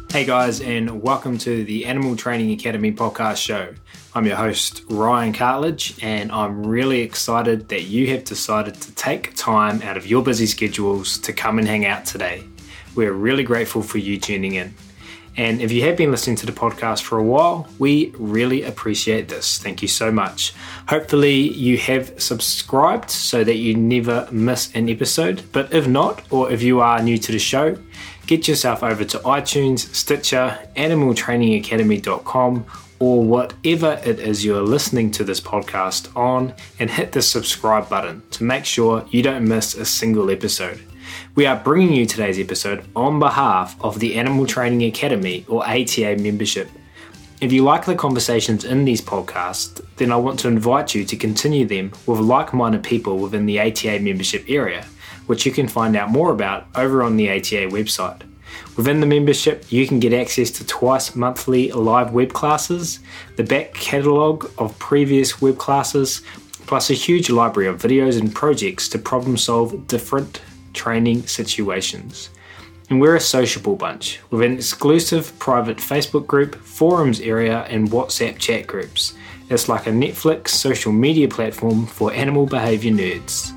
Hey guys, and welcome to the Animal Training Academy podcast show. I'm your host, Ryan Cartledge, and I'm really excited that you have decided to take time out of your busy schedules to come and hang out today. We're really grateful for you tuning in. And if you have been listening to the podcast for a while, we really appreciate this. Thank you so much. Hopefully you have subscribed so that you never miss an episode. But if not, or if you are new to the show, get yourself over to iTunes, Stitcher, animaltrainingacademy.com, or whatever it is you're listening to this podcast on, and hit the subscribe button to make sure you don't miss a single episode. We are bringing you today's episode on behalf of the Animal Training Academy, or ATA membership. If you like the conversations in these podcasts, then I want to invite you to continue them with like-minded people within the ATA membership area, which you can find out more about over on the ATA website. Within the membership, you can get access to twice monthly live web classes, the back catalogue of previous web classes, plus a huge library of videos and projects to problem solve different training situations. And we're a sociable bunch with an exclusive private Facebook group, forums area, and WhatsApp chat groups. It's like a Netflix social media platform for animal behaviour nerds.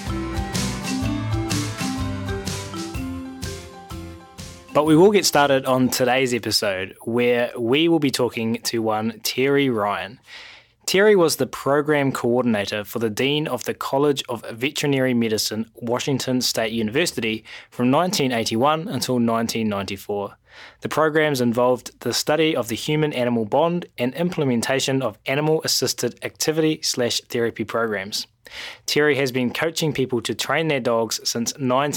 But we will get started on today's episode, where we will be talking to one Terry Ryan. Terry was the program coordinator for the Dean of the College of Veterinary Medicine, Washington State University from 1981 until 1994. The programs involved the study of the human-animal bond and implementation of animal-assisted activity/therapy programs. Terry has been coaching people to train their dogs since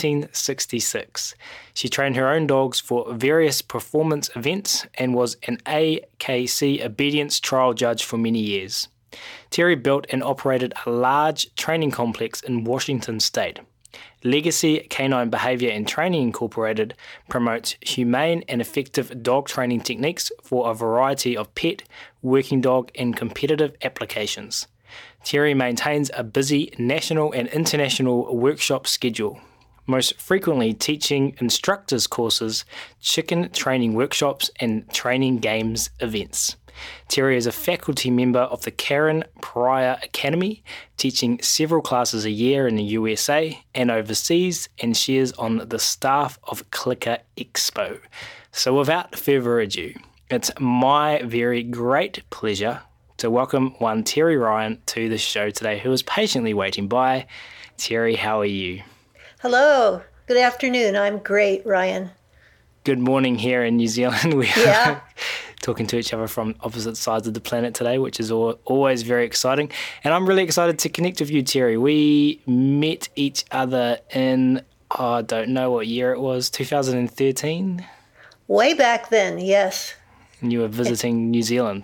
1966. She trained her own dogs for various performance events and was an AKC obedience trial judge for many years. Terry built and operated a large training complex in Washington State. Legacy Canine Behavior and Training Incorporated promotes humane and effective dog training techniques for a variety of pet, working dog, and competitive applications. Terry maintains a busy national and international workshop schedule, most frequently teaching instructors courses, chicken training workshops, and training games events. Terry is a faculty member of the Karen Pryor Academy, teaching several classes a year in the USA and overseas, and she is on the staff of Clicker Expo. So without further ado, it's my very great pleasure to welcome one Terry Ryan to the show today, who is patiently waiting by. Terry, how are you? Hello. Good afternoon. I'm great, Ryan. Good morning here in New Zealand. We Yeah. are talking to each other from opposite sides of the planet today, which is always very exciting. And I'm really excited to connect with you, Terry. We met each other in, I don't know what year it was, 2013? Way back then, yes. And you were visiting New Zealand.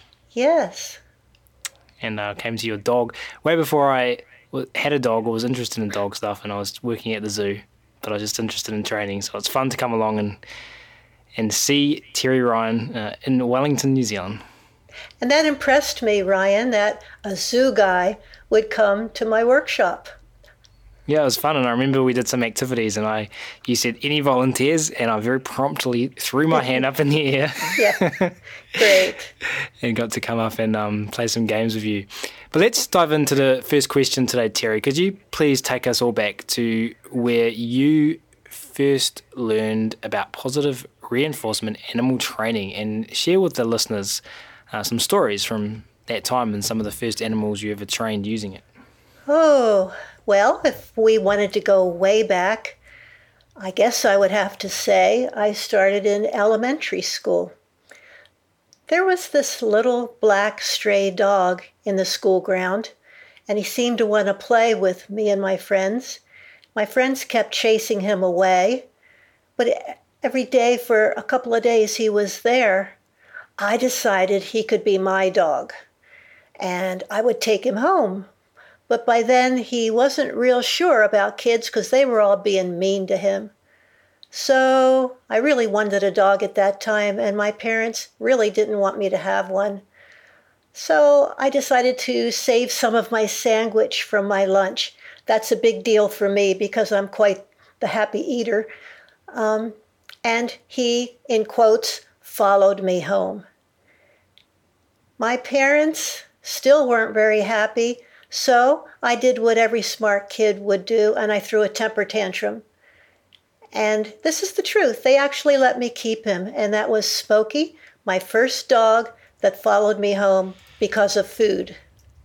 Yes. And came to your dog. Way before I had a dog or was interested in dog stuff, and I was working at the zoo, but I was just interested in training. So it's fun to come along and see Terry Ryan in Wellington, New Zealand. And that impressed me, Ryan, that a zoo guy would come to my workshop. Yeah, it was fun, and I remember we did some activities, and you said, any volunteers? And I very promptly threw my hand up in the air. Yeah, great. And got to come up and play some games with you. But let's dive into the first question today, Terry. Could you please take us all back to where you first learned about positive reinforcement animal training, and share with the listeners some stories from that time and some of the first animals you ever trained using it? Oh, well, if we wanted to go way back, I guess I would have to say I started in elementary school. There was this little black stray dog in the school ground, and he seemed to want to play with me and my friends. My friends kept chasing him away, but every day for a couple of days he was there. I decided he could be my dog, and I would take him home. But by then, he wasn't real sure about kids because they were all being mean to him. So I really wanted a dog at that time, and my parents really didn't want me to have one. So I decided to save some of my sandwich from my lunch. That's a big deal for me because I'm quite the happy eater. and he, in quotes, followed me home. My parents still weren't very happy, so I did what every smart kid would do, and I threw a temper tantrum. And this is the truth. They actually let me keep him, and that was Smokey, my first dog that followed me home because of food.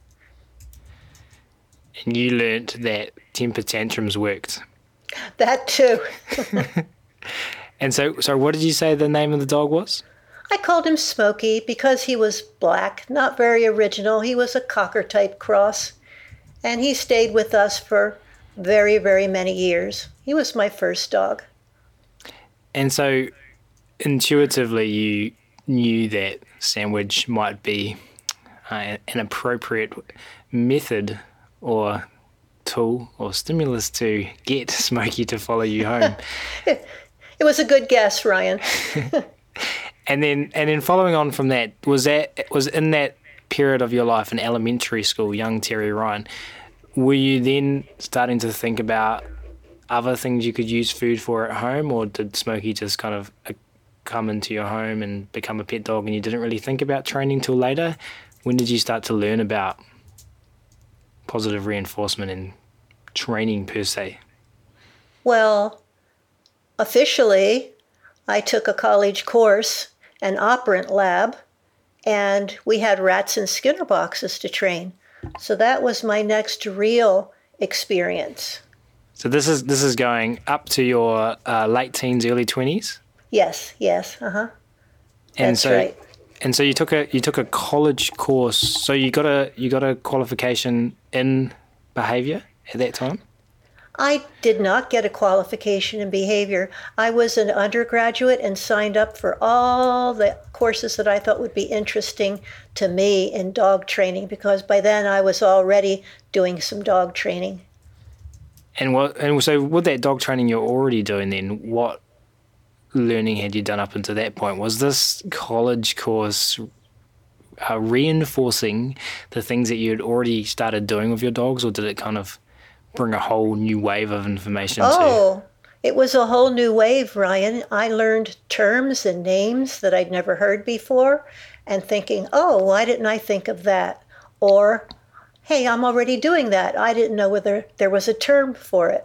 And you learnt that temper tantrums worked. That too. And so what did you say the name of the dog was? I called him Smokey because he was black, not very original. He was a cocker-type cross, and he stayed with us for very, very many years. He was my first dog. And so intuitively you knew that sandwich might be an appropriate method or tool or stimulus to get Smokey to follow you home. It was a good guess, Ryan. And then following on from that, was in that period of your life in elementary school, young Terry Ryan, were you then starting to think about other things you could use food for at home, or did Smokey just kind of come into your home and become a pet dog and you didn't really think about training till later? When did you start to learn about positive reinforcement and training per se? Well, officially, I took a college course, an operant lab, and we had rats in Skinner boxes to train. So that was my next real experience. So this is going up to your late teens, early 20s? Yes, uh-huh. That's right. And so you took a college course. So you got a qualification in behavior at that time? I did not get a qualification in behavior. I was an undergraduate and signed up for all the courses that I thought would be interesting to me in dog training, because by then I was already doing some dog training. And so with that dog training you're already doing then, what learning had you done up until that point? Was this college course reinforcing the things that you had already started doing with your dogs, or did it kind of bring a whole new wave of information to? It was a whole new wave, Ryan. I learned terms and names that I'd never heard before, and thinking, why didn't I think of that? Or, hey, I'm already doing that. I didn't know whether there was a term for it.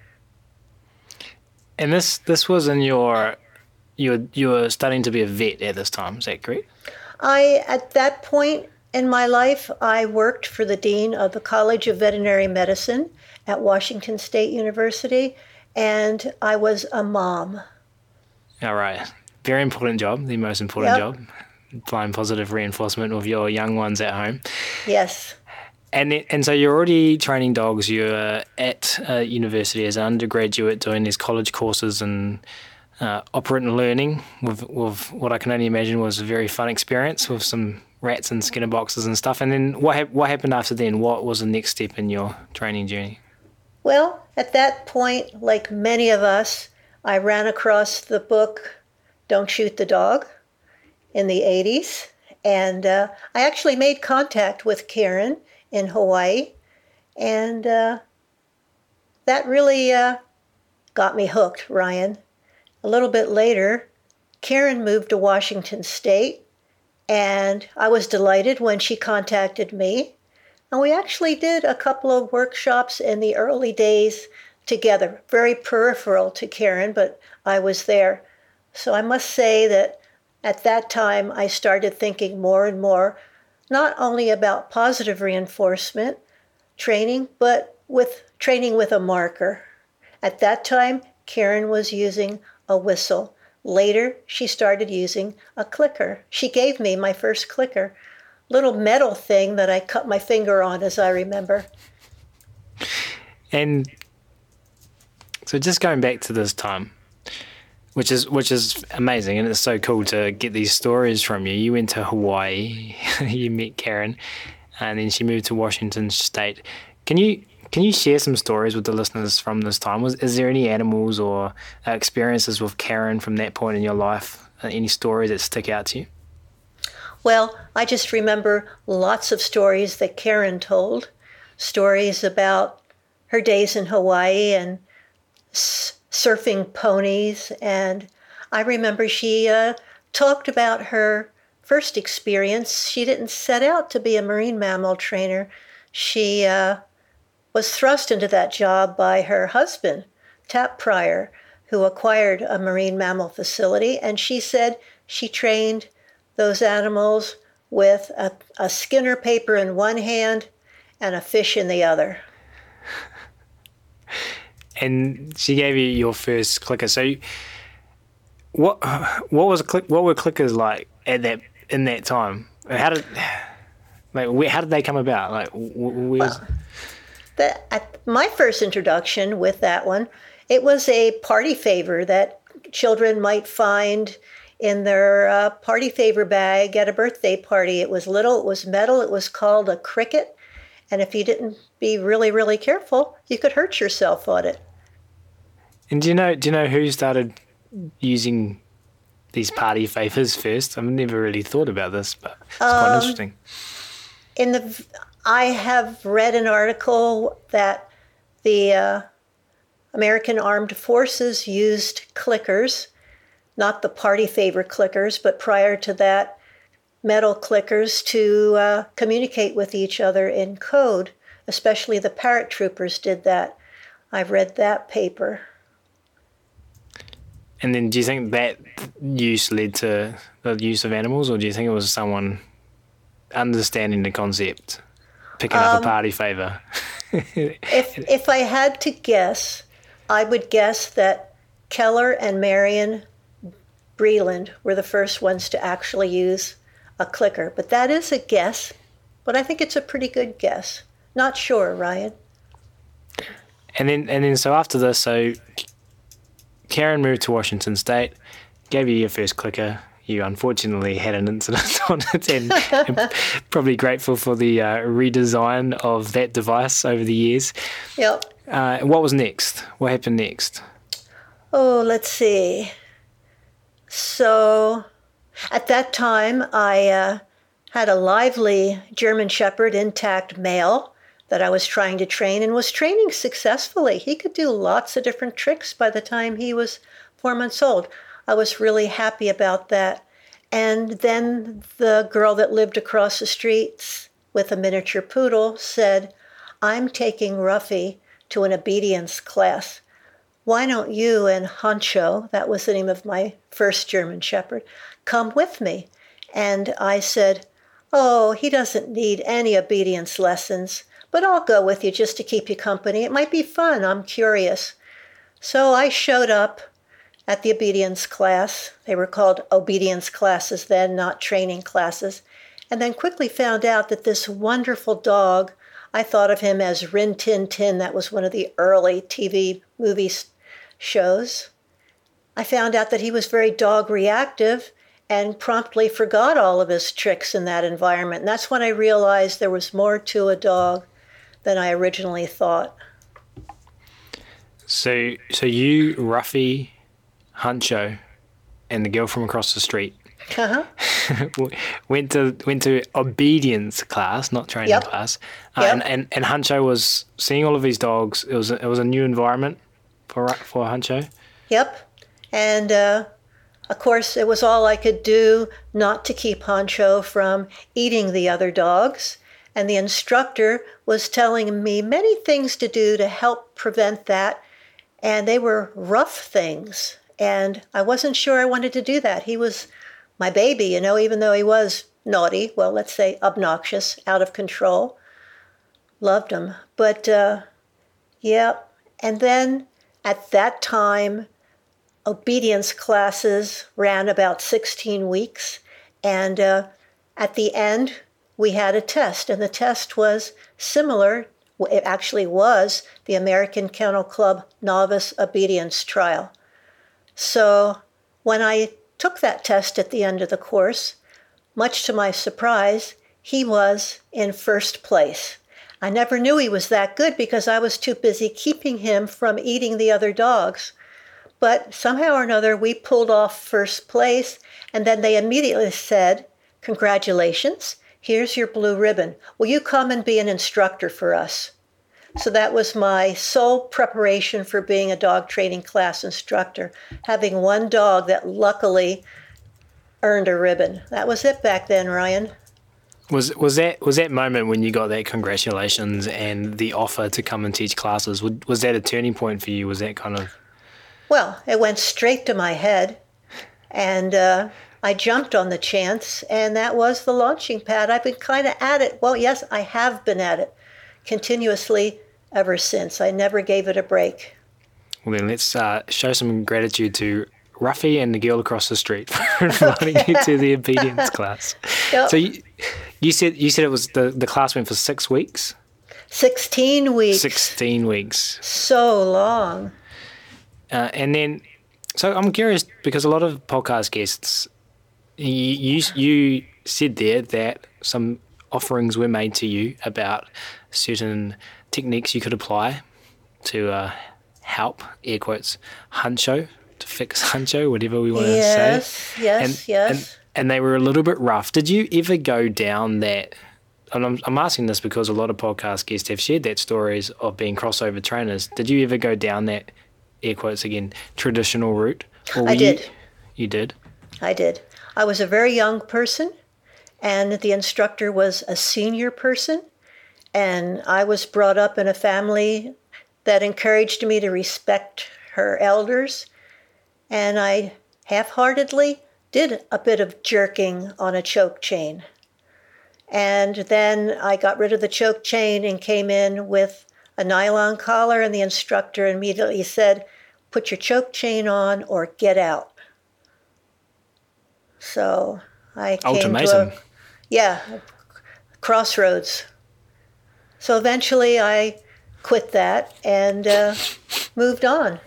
And this was in you were starting to be a vet at this time, is that correct? At that point in my life, I worked for the dean of the College of Veterinary Medicine at Washington State University, and I was a mom. All right. Very important job, the most important job. Applying positive reinforcement with your young ones at home. Yes. And so you're already training dogs. You're at university as an undergraduate doing these college courses and operant learning with what I can only imagine was a very fun experience with some rats and Skinner boxes and stuff. And then what happened after then? What was the next step in your training journey? Well, at that point, like many of us, I ran across the book Don't Shoot the Dog in the 80s. And I actually made contact with Karen in Hawaii. And that really got me hooked, Ryan. A little bit later, Karen moved to Washington State, and I was delighted when she contacted me. And we actually did a couple of workshops in the early days together, very peripheral to Karen, but I was there. So I must say that at that time, I started thinking more and more, not only about positive reinforcement training, but with training with a marker. At that time, Karen was using a whistle. Later, she started using a clicker. She gave me my first clicker, little metal thing that I cut my finger on, as I remember. And so just going back to this time, which is amazing, and it's so cool to get these stories from you. You went to Hawaii, you met Karen, and then she moved to Washington State. Can you share some stories with the listeners from this time? Is there any animals or experiences with Karen from that point in your life? Any stories that stick out to you? Well, I just remember lots of stories that Karen told. Stories about her days in Hawaii and surfing ponies. And I remember she talked about her first experience. She didn't set out to be a marine mammal trainer. She was thrust into that job by her husband, Tap Pryor, who acquired a marine mammal facility. And she said she trained those animals with a Skinner paper in one hand and a fish in the other. And she gave you your first clicker. So, what were clickers like in that time? How did they come about? Like, my first introduction with that one, it was a party favor that children might find in their party favor bag at a birthday party. It was little, it was metal, it was called a cricket. And if you didn't be really, really careful, you could hurt yourself on it. And do you know who started using these party favors first? I've never really thought about this, but it's quite interesting. I have read an article that the American Armed Forces used clickers, not the party favor clickers, but prior to that, metal clickers to communicate with each other in code. Especially the paratroopers did that. I've read that paper. And then do you think that use led to the use of animals, or do you think it was someone understanding the concept, picking up a party favor? If I had to guess, I would guess that Keller and Marion Breland were the first ones to actually use a clicker. But that is a guess, but I think it's a pretty good guess. Not sure, Ryan. And then so after this, so Karen moved to Washington State, gave you your first clicker. You unfortunately had an incident on it, and probably grateful for the redesign of that device over the years. Yep. What was next? What happened next? Oh, let's see. So at that time, I had a lively German Shepherd, intact male, that I was trying to train and was training successfully. He could do lots of different tricks by the time he was 4 months old. I was really happy about that. And then the girl that lived across the street with a miniature poodle said, I'm taking Ruffy to an obedience class. Why don't you and Honcho, that was the name of my first German Shepherd, come with me? And I said, oh, he doesn't need any obedience lessons, but I'll go with you just to keep you company. It might be fun. I'm curious. So I showed up at the obedience class. They were called obedience classes then, not training classes. And then quickly found out that this wonderful dog, I thought of him as Rin Tin Tin. That was one of the early TV movie shows. I found out that he was very dog reactive and promptly forgot all of his tricks in that environment. And that's when I realized there was more to a dog than I originally thought. So you, Ruffy, Honcho, and the girl from across the street went to obedience class, not training class. And Honcho was seeing all of these dogs. It was a new environment for Honcho. Yep. And of course, it was all I could do not to keep Honcho from eating the other dogs. And the instructor was telling me many things to do to help prevent that. And they were rough things. And I wasn't sure I wanted to do that. He was my baby, even though he was naughty, well, let's say obnoxious, out of control. Loved him. But, yeah. And then at that time, obedience classes ran about 16 weeks. And at the end, we had a test. And the test was similar. It actually was the American Kennel Club Novice Obedience Trial. So when I took that test at the end of the course, much to my surprise, he was in first place. I never knew he was that good because I was too busy keeping him from eating the other dogs. But somehow or another, we pulled off first place, and then they immediately said, congratulations, here's your blue ribbon. Will you come and be an instructor for us? So that was my sole preparation for being a dog training class instructor, having one dog that luckily earned a ribbon. That was it back then, Ryan. Was that moment when you got that congratulations and the offer to come and teach classes, was that a turning point for you? Was that kind of... Well, it went straight to my head, and I jumped on the chance, and that was the launching pad. I've been kind of at it. Well, yes, I have been at it continuously ever since. I never gave it a break. Well, then let's show some gratitude to Ruffy and the girl across the street for inviting you to the obedience class. Yep. So you said it was the class went for 6 weeks? 16 weeks. 16 weeks. So long. And then, so I'm curious, because a lot of podcast guests, you said there that some offerings were made to you about certain techniques you could apply to help, air quotes, Huncho, to fix Huncho, whatever we want to say. Yes. And they were a little bit rough. Did you ever go down that, and I'm asking this because a lot of podcast guests have shared that stories of being crossover trainers. Did you ever go down that, air quotes again, traditional route? I did. You did? I did. I was a very young person, and the instructor was a senior person, and I was brought up in a family that encouraged me to respect her elders, and I half-heartedly did a bit of jerking on a choke chain. And then I got rid of the choke chain and came in with a nylon collar, and the instructor immediately said, "Put your choke chain on or get out." So I came Ultimatum. to a crossroads. So eventually I quit that and moved on.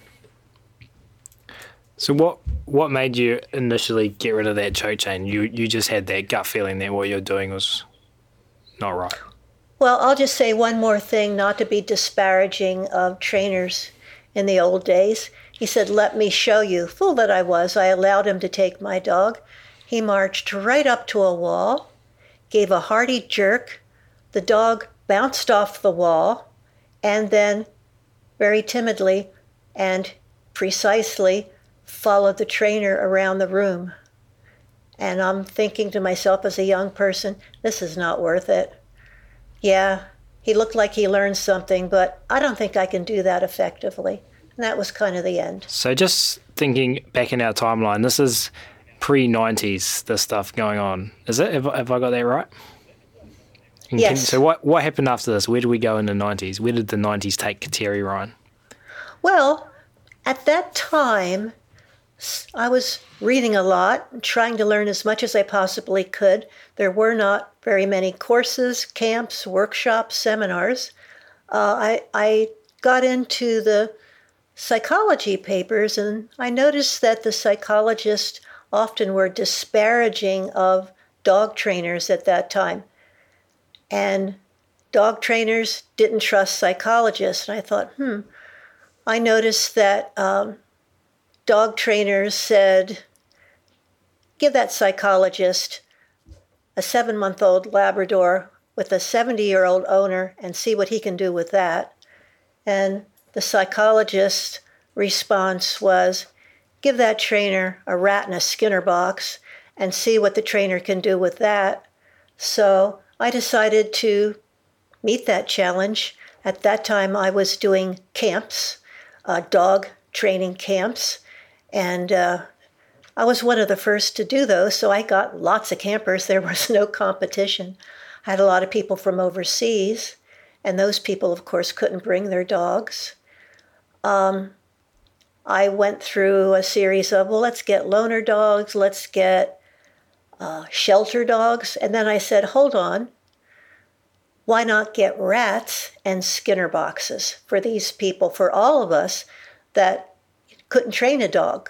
So what made you initially get rid of that choke chain? You just had that gut feeling that what you're doing was not right. Well, I'll just say one more thing, not to be disparaging of trainers in the old days. He said, "Let me show you." Fool that I was, I allowed him to take my dog. He marched right up to a wall, gave a hearty jerk. The dog bounced off the wall, and then very timidly and precisely followed the trainer around the room. And I'm thinking to myself as a young person, this is not worth it. Yeah, he looked like he learned something, but I don't think I can do that effectively. And that was kind of the end. So just thinking back in our timeline, this is pre-90s, this stuff going on. Is it? Have I got that right? Yes. So what happened after this? Where did we go in the 90s? Where did the 90s take Terry Ryan? Well, at that time, I was reading a lot and trying to learn as much as I possibly could. There were not very many courses, camps, workshops, seminars. I got into the psychology papers, and I noticed that the psychologists often were disparaging of dog trainers at that time. And dog trainers didn't trust psychologists. And I thought, I noticed that dog trainers said, give that psychologist a 7-month-old Labrador with a 70-year-old owner and see what he can do with that. And the psychologist's response was, give that trainer a rat in a Skinner box and see what the trainer can do with that. So I decided to meet that challenge. At that time, I was doing camps, dog training camps, and I was one of the first to do those, so I got lots of campers. There was no competition. I had a lot of people from overseas, and those people, of course, couldn't bring their dogs. I went through a series of, let's get loaner dogs, let's get shelter dogs, and then I said, hold on, why not get rats and Skinner boxes for these people, for all of us that couldn't train a dog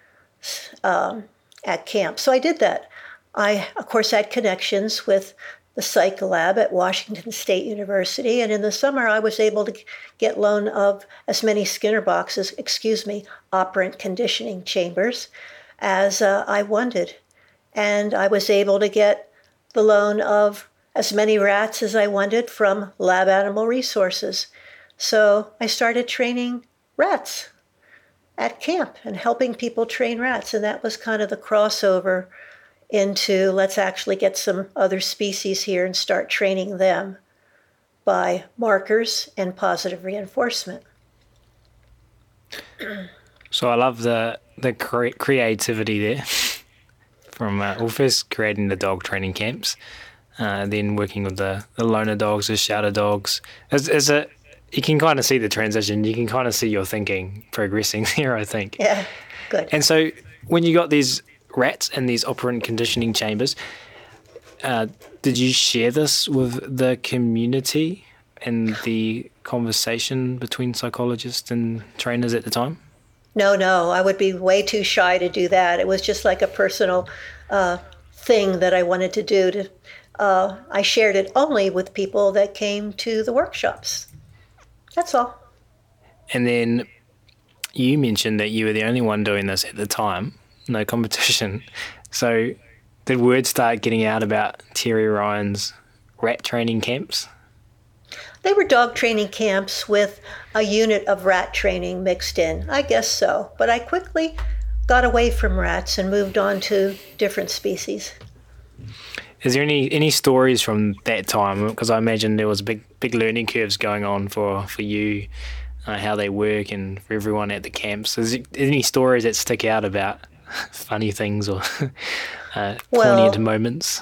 at camp? So I did that. I, of course, had connections with the psych lab at Washington State University, and in the summer I was able to get loan of as many Skinner boxes, operant conditioning chambers, as I wanted. And I was able to get the loan of as many rats as I wanted from Lab Animal Resources. So I started training rats at camp and helping people train rats. And that was kind of the crossover into let's actually get some other species here and start training them by markers and positive reinforcement. So I love the creativity there from first creating the dog training camps, then working with the loner dogs, the shouter dogs. You can kind of see the transition. You can kind of see your thinking progressing there, I think. Yeah, good. And so when you got these rats in these operant conditioning chambers, did you share this with the community and the conversation between psychologists and trainers at the time? No, I would be way too shy to do that. It was just like a personal thing that I wanted to do. I shared it only with people that came to the workshops. That's all. And then you mentioned that you were the only one doing this at the time, no competition. So did word start getting out about Terry Ryan's rat training camps? They were dog training camps with a unit of rat training mixed in. I guess so. But I quickly got away from rats and moved on to different species. Is there any stories from that time? Because I imagine there was big learning curves going on for you, how they work, and for everyone at the camps. Is there any stories that stick out about funny things or poignant moments?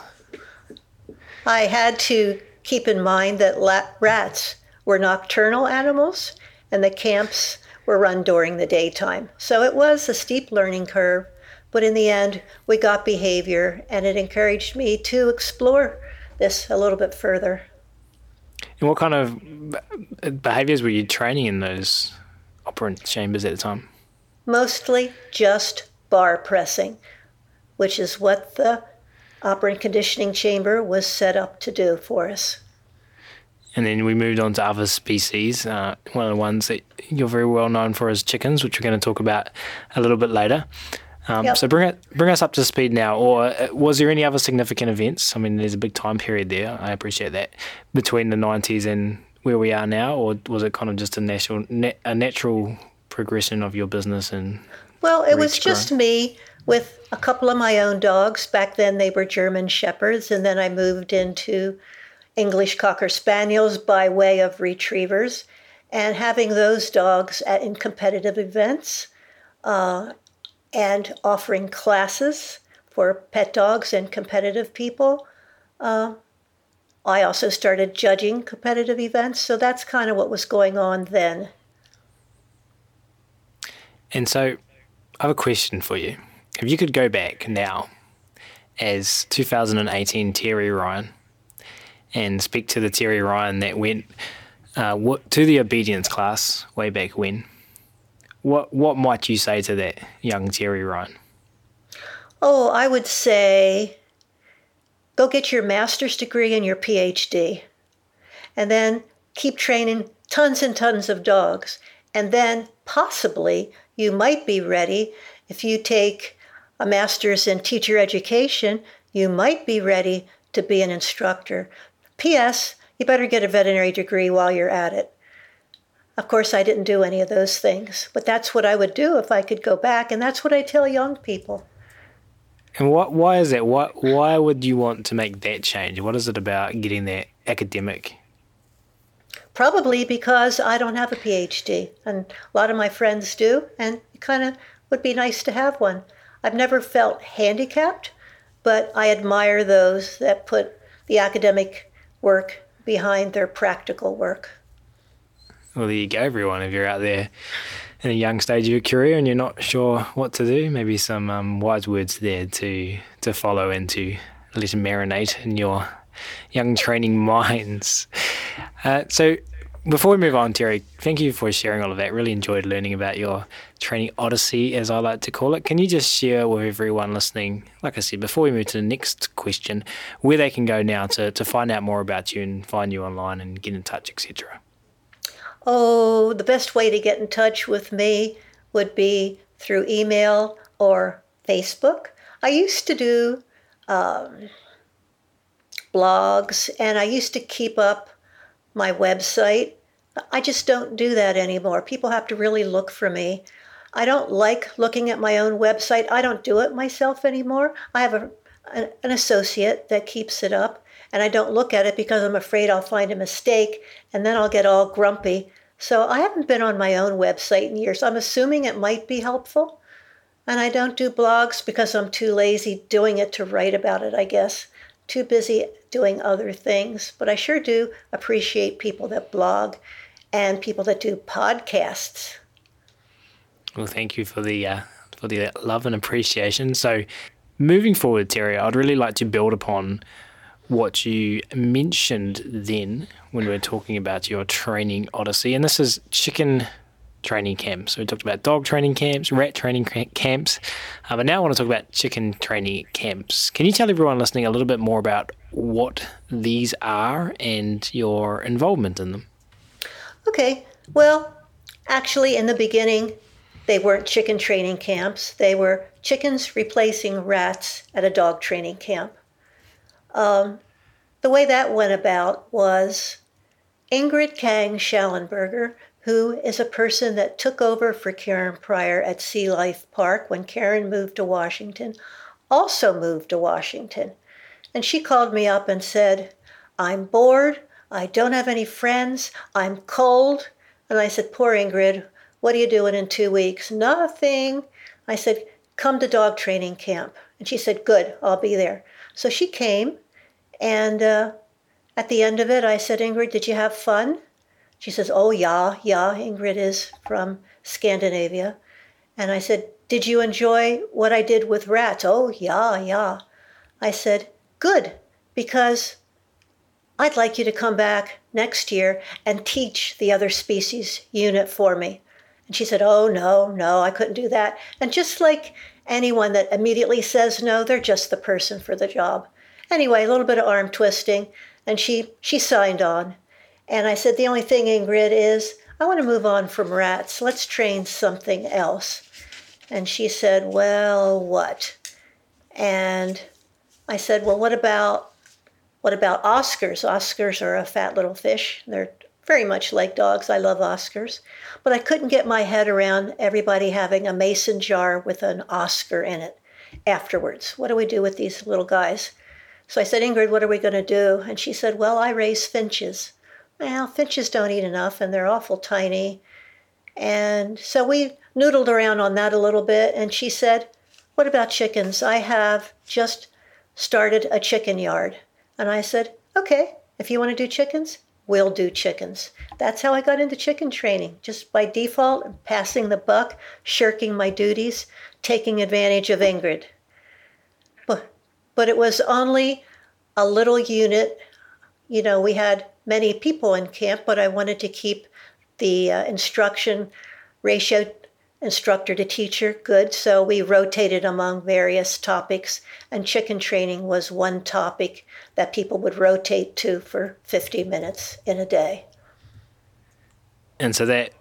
I had to keep in mind that rats were nocturnal animals and the camps were run during the daytime. So it was a steep learning curve. But in the end, we got behavior, and it encouraged me to explore this a little bit further. And what kind of behaviors were you training in those operant chambers at the time? Mostly just bar pressing, which is what the operant conditioning chamber was set up to do for us. And then we moved on to other species. One of the ones that you're very well known for is chickens, which we're going to talk about a little bit later. Yep. So bring us up to speed now. Or was there any other significant events? I mean, there's a big time period there. I appreciate that, between the 90s and where we are now. Or was it kind of just a natural progression of your business? Well, it was just me with a couple of my own dogs. Back then they were German Shepherds, and then I moved into English Cocker Spaniels by way of retrievers, and having those dogs in competitive events and offering classes for pet dogs and competitive people. I also started judging competitive events, so that's kind of what was going on then. And so I have a question for you. If you could go back now as 2018 Terry Ryan and speak to the Terry Ryan that went to the obedience class way back when, what might you say to that young Terry Ryan? Oh, I would say go get your master's degree and your PhD, and then keep training tons and tons of dogs. And then possibly you might be ready, if you take a master's in teacher education, you might be ready to be an instructor. P.S., you better get a veterinary degree while you're at it. Of course, I didn't do any of those things, but that's what I would do if I could go back, and that's what I tell young people. And why is that? Why would you want to make that change? What is it about getting that academic? Probably because I don't have a PhD, and a lot of my friends do, and it kind of would be nice to have one. I've never felt handicapped, but I admire those that put the academic work behind their practical work. Well, there you go, everyone. If you're out there in a young stage of your career and you're not sure what to do, maybe some wise words there to follow and to let them marinate in your young training minds. So before we move on, Terry, thank you for sharing all of that. Really enjoyed learning about your training odyssey, as I like to call it. Can you just share with everyone listening, like I said, before we move to the next question, where they can go now to find out more about you and find you online and get in touch, etc.? Oh, the best way to get in touch with me would be through email or Facebook. I used to do blogs, and I used to keep up my website I just don't do that anymore. People have to really look for me. I don't like looking at my own website. I don't do it myself anymore. I have an associate that keeps it up, and I don't look at it because I'm afraid I'll find a mistake, and then I'll get all grumpy. So I haven't been on my own website in years. I'm assuming it might be helpful. And I don't do blogs because I'm too lazy doing it to write about it, I guess. Too busy doing other things. But I sure do appreciate people that blog and people that do podcasts. Well, thank you for the love and appreciation. So moving forward, Terry, I'd really like to build upon what you mentioned then when we were talking about your training odyssey. And this is chicken training camps. So we talked about dog training camps, rat training camps, but now I want to talk about chicken training camps. Can you tell everyone listening a little bit more about what these are and your involvement in them? Okay, well, actually in the beginning, they weren't chicken training camps. They were chickens replacing rats at a dog training camp. The way that went about was Ingrid Kang Schallenberger, who is a person that took over for Karen Pryor at Sea Life Park when Karen moved to Washington, also moved to Washington. And she called me up and said, I'm bored, I don't have any friends, I'm cold. And I said, poor Ingrid, what are you doing in 2 weeks? Nothing. I said, come to dog training camp. And she said, good, I'll be there. So she came, and at the end of it, I said, Ingrid, did you have fun? She says, oh, yeah. Ingrid is from Scandinavia. And I said, did you enjoy what I did with rats? Oh, yeah. I said, good, because I'd like you to come back next year and teach the other species unit for me. And she said, oh, no, I couldn't do that. And just like anyone that immediately says no, they're just the person for the job. Anyway, a little bit of arm twisting, and she signed on. And I said, the only thing, Ingrid, is I want to move on from rats. Let's train something else. And she said, well, what? And I said, well, what about Oscars? Oscars are a fat little fish. They're very much like dogs. I love Oscars. But I couldn't get my head around everybody having a mason jar with an Oscar in it afterwards. What do we do with these little guys? So I said, Ingrid, what are we going to do? And she said, well, I raise finches. Well, finches don't eat enough, and they're awful tiny. And so we noodled around on that a little bit, and she said, what about chickens? I have just started a chicken yard. And I said, okay, if you want to do chickens, we'll do chickens. That's how I got into chicken training, just by default, passing the buck, shirking my duties, taking advantage of Ingrid. But it was only a little unit. You know, we had many people in camp, but I wanted to keep the instruction ratio, instructor to teacher, good. So we rotated among various topics, and chicken training was one topic that people would rotate to for 50 minutes in a day. And so that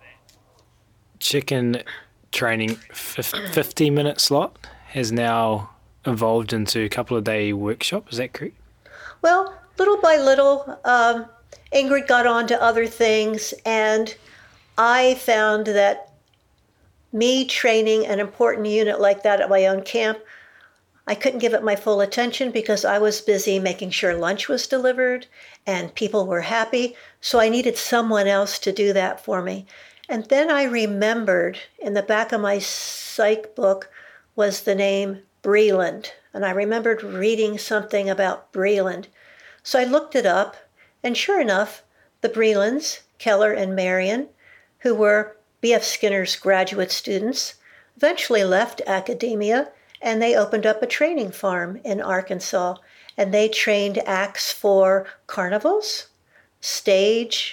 chicken training 50-minute slot has now evolved into a couple of day workshop, is that correct? Well, little by little, Ingrid got on to other things, and I found that me training an important unit like that at my own camp, I couldn't give it my full attention because I was busy making sure lunch was delivered and people were happy, so I needed someone else to do that for me. And then I remembered in the back of my psych book was the name Breland, and I remembered reading something about Breland. So I looked it up, and sure enough, the Brelands, Keller and Marion, who were B.F. Skinner's graduate students, eventually left academia, and they opened up a training farm in Arkansas, and they trained acts for carnivals, stage,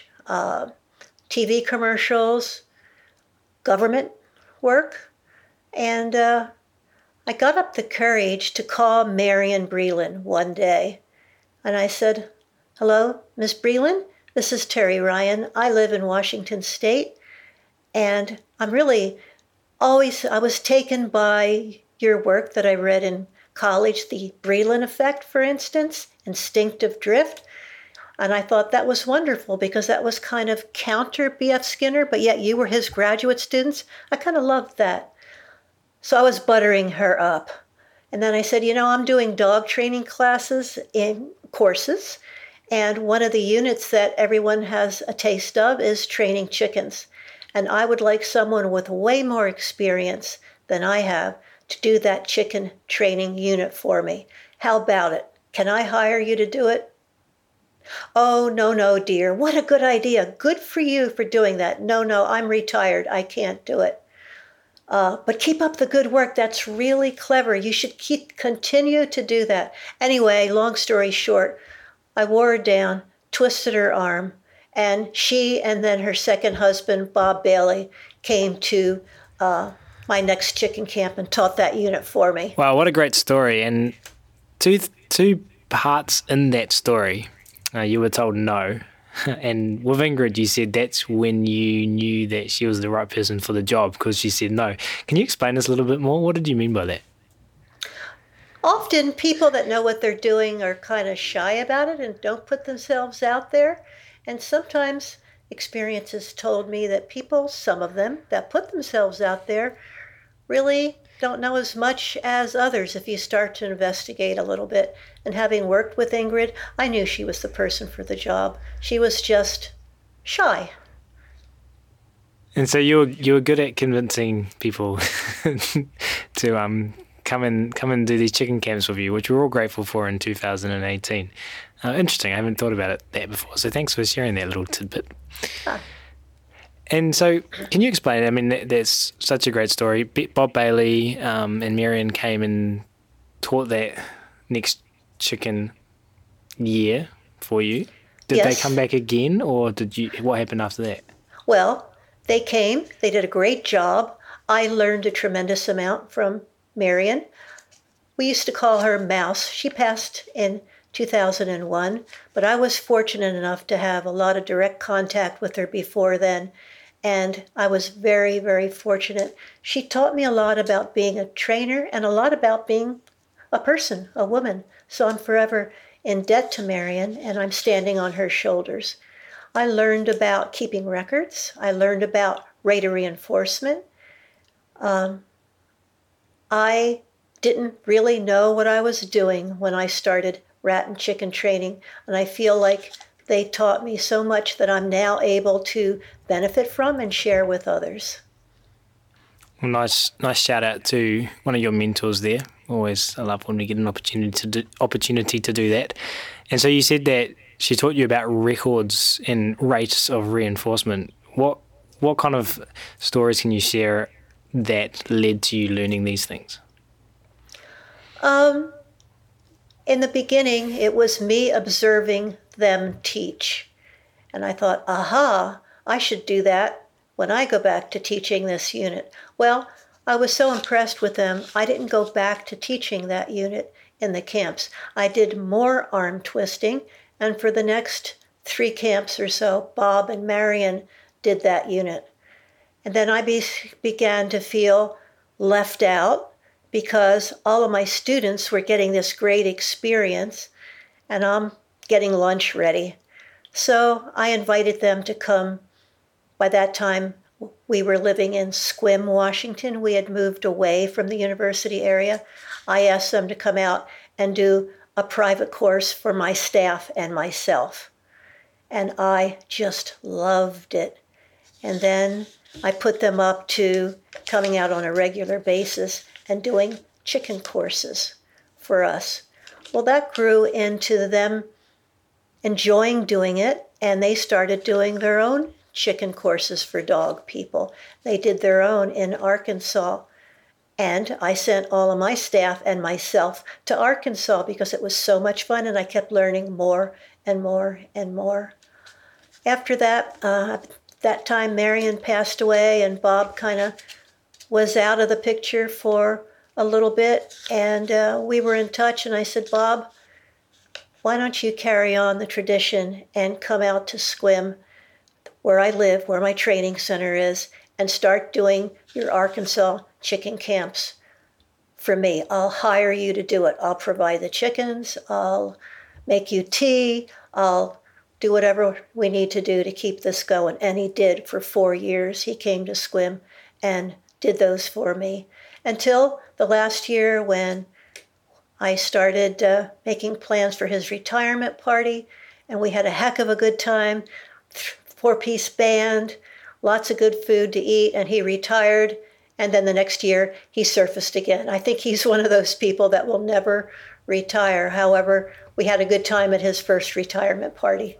TV commercials, government work, and I got up the courage to call Marion Breland one day, and I said, hello, Miss Breland, this is Terry Ryan. I live in Washington State, and I was taken by your work that I read in college, the Breland effect, for instance, instinctive drift. And I thought that was wonderful because that was kind of counter B.F. Skinner, but yet you were his graduate students. I kind of loved that. So I was buttering her up. And then I said, I'm doing dog training classes in courses. And one of the units that everyone has a taste of is training chickens. And I would like someone with way more experience than I have to do that chicken training unit for me. How about it? Can I hire you to do it? Oh, no, dear. What a good idea. Good for you for doing that. No, I'm retired. I can't do it. But keep up the good work. That's really clever. You should continue to do that. Anyway, long story short, I wore her down, twisted her arm, and she and then her second husband, Bob Bailey, came to my next chicken camp and taught that unit for me. Wow, what a great story. And two parts in that story. You were told no. And with Ingrid, you said that's when you knew that she was the right person for the job because she said no. Can you explain this a little bit more? What did you mean by that? Often people that know what they're doing are kind of shy about it and don't put themselves out there. And sometimes experiences told me that people, some of them, that put themselves out there really don't know as much as others if you start to investigate a little bit. And having worked with Ingrid, I knew she was the person for the job. She was just shy. And so you were good at convincing people to come and do these chicken camps with you, which we're all grateful for in 2018. Interesting. I haven't thought about that before. So thanks for sharing that little tidbit. And so can you explain, I mean, that's such a great story. Bob Bailey and Marion came and taught that next chicken year for you. Did they come back again, or what happened after that? Well, they came. They did a great job. I learned a tremendous amount from Marion. We used to call her Mouse. She passed in 2001, but I was fortunate enough to have a lot of direct contact with her before then. And I was very, very fortunate. She taught me a lot about being a trainer and a lot about being a person, a woman. So I'm forever in debt to Marion, and I'm standing on her shoulders. I learned about keeping records. I learned about rate of reinforcement. I didn't really know what I was doing when I started rat and chicken training, and I feel like they taught me so much that I'm now able to benefit from and share with others. Well, nice shout out to one of your mentors there. Always, I love when we get an opportunity to do that. And so you said that she taught you about records and rates of reinforcement. What kind of stories can you share that led to you learning these things? In the beginning, it was me observing them teach. And I thought, aha, I should do that when I go back to teaching this unit. Well, I was so impressed with them, I didn't go back to teaching that unit in the camps. I did more arm twisting, and for the next 3 camps or so, Bob and Marion did that unit. And then I began to feel left out because all of my students were getting this great experience, and I'm getting lunch ready. So I invited them to come. By that time, we were living in Sequim, Washington. We had moved away from the university area. I asked them to come out and do a private course for my staff and myself. And I just loved it. And then I put them up to coming out on a regular basis and doing chicken courses for us. Well, that grew into them enjoying doing it, and they started doing their own chicken courses for dog people. They did their own in Arkansas, and I sent all of my staff and myself to Arkansas because it was so much fun, and I kept learning more and more and more. After that, that time Marion passed away, and Bob kind of was out of the picture for a little bit, and we were in touch, and I said, Bob, why don't you carry on the tradition and come out to Sequim, where I live, where my training center is, and start doing your Arkansas chicken camps for me. I'll hire you to do it. I'll provide the chickens. I'll make you tea. I'll do whatever we need to do to keep this going. And he did for 4 years. He came to swim and did those for me until the last year when I started making plans for his retirement party. And we had a heck of a good time, 4-piece band, lots of good food to eat, and he retired. And then the next year, he surfaced again. I think he's one of those people that will never retire. However, we had a good time at his first retirement party.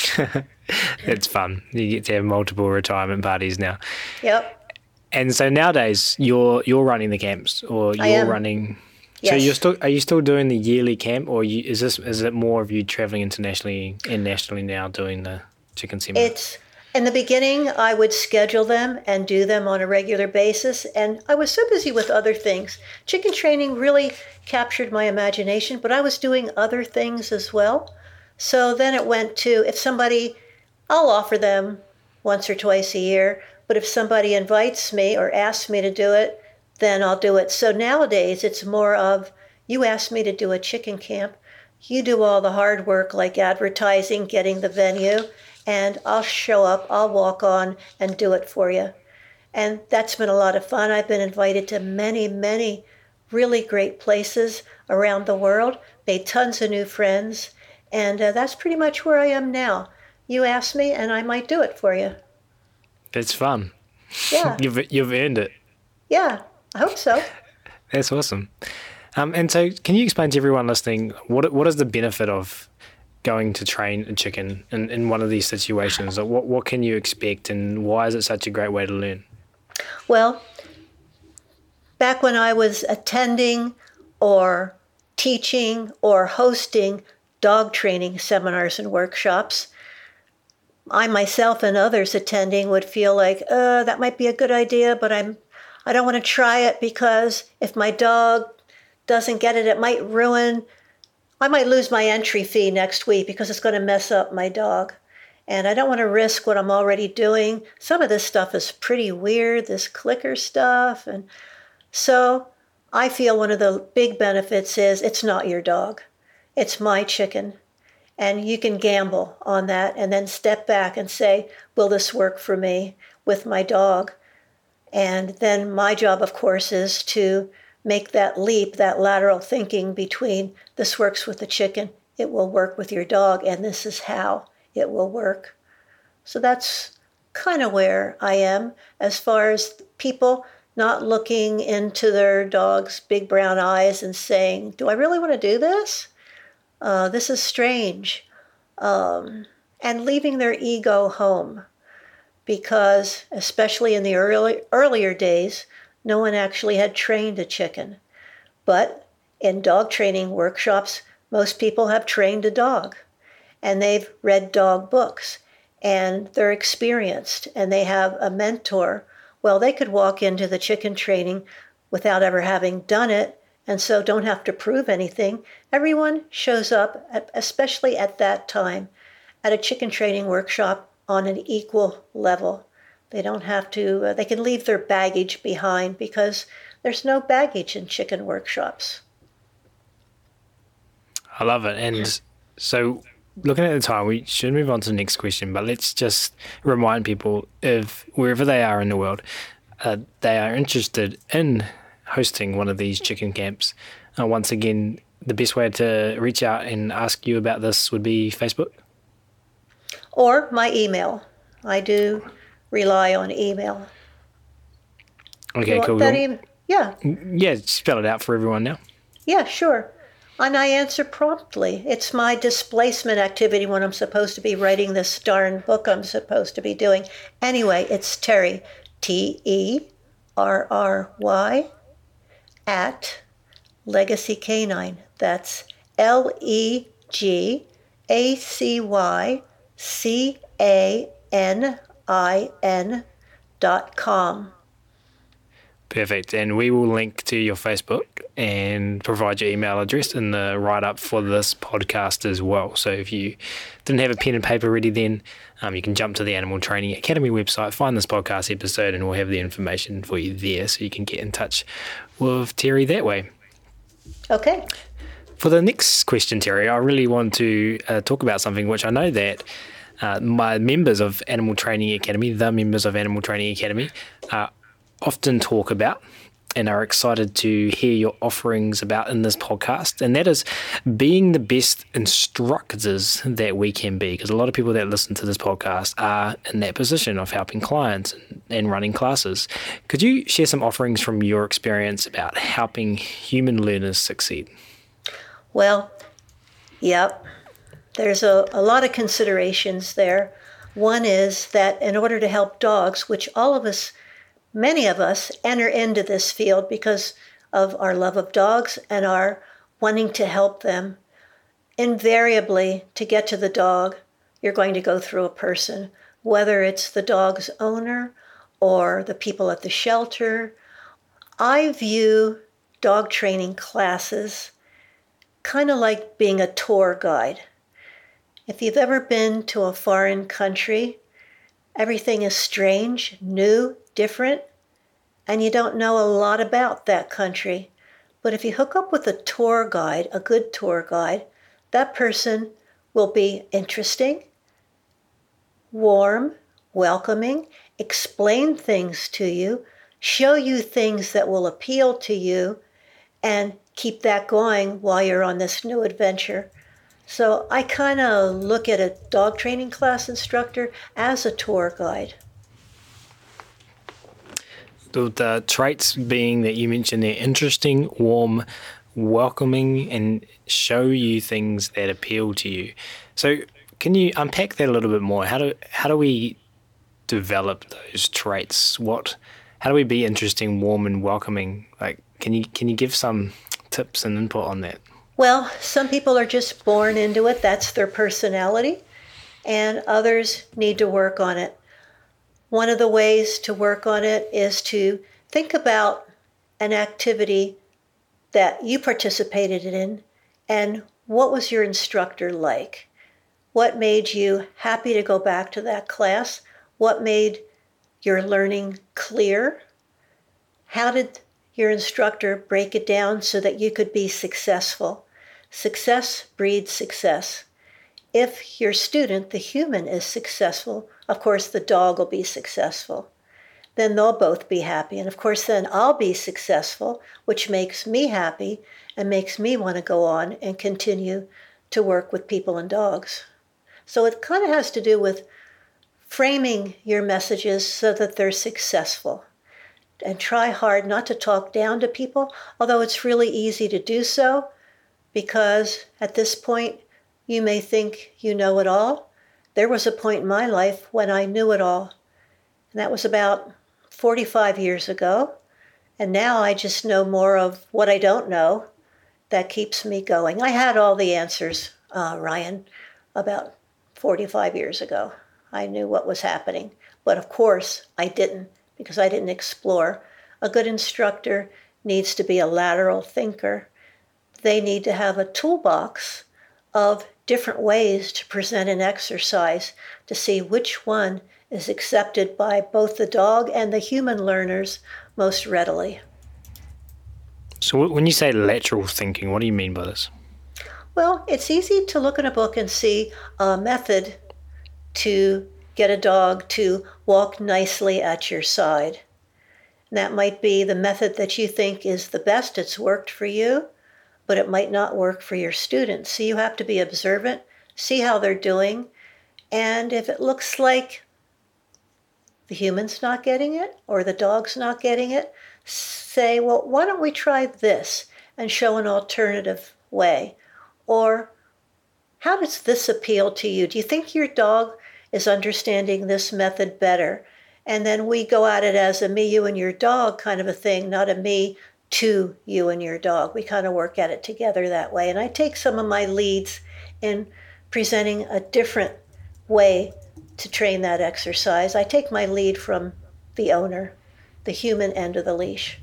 It's fun. You get to have multiple retirement parties now. Yep. And so nowadays, you're running the camps, or you're running. Yes. So are you still doing the yearly camp, or is it more of you traveling internationally and nationally now doing the chicken seminar? It's in the beginning, I would schedule them and do them on a regular basis, and I was so busy with other things. Chicken training really captured my imagination, but I was doing other things as well. So then it went to, I'll offer them once or twice a year, but if somebody invites me or asks me to do it, then I'll do it. So nowadays, it's more of, you ask me to do a chicken camp, you do all the hard work like advertising, getting the venue, and I'll show up, I'll walk on and do it for you. And that's been a lot of fun. I've been invited to many, many really great places around the world, made tons of new friends, and that's pretty much where I am now. You ask me, and I might do it for you. It's fun. Yeah. You've earned it. Yeah, I hope so. That's awesome. And so can you explain to everyone listening, what is the benefit of going to train a chicken in one of these situations? What can you expect, and why is it such a great way to learn? Well, back when I was attending or teaching or hosting dog training seminars and workshops, I myself and others attending would feel like, that might be a good idea, but I don't want to try it because if my dog doesn't get it, I might lose my entry fee next week because it's going to mess up my dog. And I don't want to risk what I'm already doing. Some of this stuff is pretty weird, this clicker stuff. And so I feel one of the big benefits is it's not your dog. It's my chicken. And you can gamble on that and then step back and say, will this work for me with my dog? And then my job, of course, is to make that leap, that lateral thinking between this works with the chicken, it will work with your dog, and this is how it will work. So that's kind of where I am as far as people not looking into their dog's big brown eyes and saying, do I really want to do this? This is strange. And leaving their ego home, because especially in the earlier days, no one actually had trained a chicken. But in dog training workshops, most people have trained a dog, and they've read dog books, and they're experienced, and they have a mentor. Well, they could walk into the chicken training without ever having done it, and so don't have to prove anything. Everyone shows up, especially at that time, at a chicken training workshop on an equal level. They don't have to, they can leave their baggage behind because there's no baggage in chicken workshops. I love it. And so looking at the time, we should move on to the next question, but let's just remind people, if wherever they are in the world, they are interested in hosting one of these chicken camps. Once again, the best way to reach out and ask you about this would be Facebook? Or my email. I do rely on email. Okay, cool. Yeah. Yeah, spell it out for everyone now. Yeah, sure. And I answer promptly. It's my displacement activity when I'm supposed to be writing this darn book I'm supposed to be doing. Anyway, it's Terry, Terry, at Legacy Canine. That's LEGACYCANIN.com. Perfect. And we will link to your Facebook and provide your email address in the write-up for this podcast as well. So if you didn't have a pen and paper ready then, you can jump to the Animal Training Academy website, find this podcast episode, and we'll have the information for you there so you can get in touch with Terry that way. Okay. For the next question, Terry, I really want to talk about something which I know that my members of Animal Training Academy, often talk about and are excited to hear your offerings about in this podcast, and that is being the best instructors that we can be, because a lot of people that listen to this podcast are in that position of helping clients and running classes. Could you share some offerings from your experience about helping human learners succeed? Well, yep. There's a lot of considerations there. One is that in order to help dogs, which many of us enter into this field because of our love of dogs and our wanting to help them, invariably, to get to the dog, you're going to go through a person, whether it's the dog's owner or the people at the shelter. I view dog training classes kind of like being a tour guide. If you've ever been to a foreign country, everything is strange, new, different, and you don't know a lot about that country. But if you hook up with a tour guide, a good tour guide, that person will be interesting, warm, welcoming, explain things to you, show you things that will appeal to you, and keep that going while you're on this new adventure. So I kind of look at a dog training class instructor as a tour guide. The traits being that you mentioned, they're interesting, warm, welcoming, and show you things that appeal to you. So can you unpack that a little bit more? How do we develop those traits? How do we be interesting, warm, and welcoming? Like, can you give some tips and input on that? Well, some people are just born into it. That's their personality. And others need to work on it. One of the ways to work on it is to think about an activity that you participated in and what was your instructor like? What made you happy to go back to that class? What made your learning clear? How did your instructor break it down so that you could be successful? Success breeds success. If your student, the human, is successful, of course the dog will be successful. Then they'll both be happy. And of course then I'll be successful, which makes me happy and makes me want to go on and continue to work with people and dogs. So it kind of has to do with framing your messages so that they're successful. And try hard not to talk down to people, although it's really easy to do so, because at this point you may think you know it all. There was a point in my life when I knew it all, and that was about 45 years ago. And now I just know more of what I don't know. That keeps me going. I had all the answers, Ryan, about 45 years ago. I knew what was happening, but of course I didn't, because I didn't explore. A good instructor needs to be a lateral thinker. They need to have a toolbox of different ways to present an exercise to see which one is accepted by both the dog and the human learners most readily. So when you say lateral thinking, what do you mean by this? Well, it's easy to look in a book and see a method to get a dog to walk nicely at your side. And that might be the method that you think is the best. It's worked for you, but it might not work for your students. So you have to be observant, see how they're doing, and if it looks like the human's not getting it or the dog's not getting it, say, well, why don't we try this and show an alternative way? Or how does this appeal to you? Do you think your dog is understanding this method better? And then we go at it as a me, you, and your dog kind of a thing, not a me to you and your dog. We kind of work at it together that way. And I take some of my leads in presenting a different way to train that exercise. I take my lead from the owner, the human end of the leash.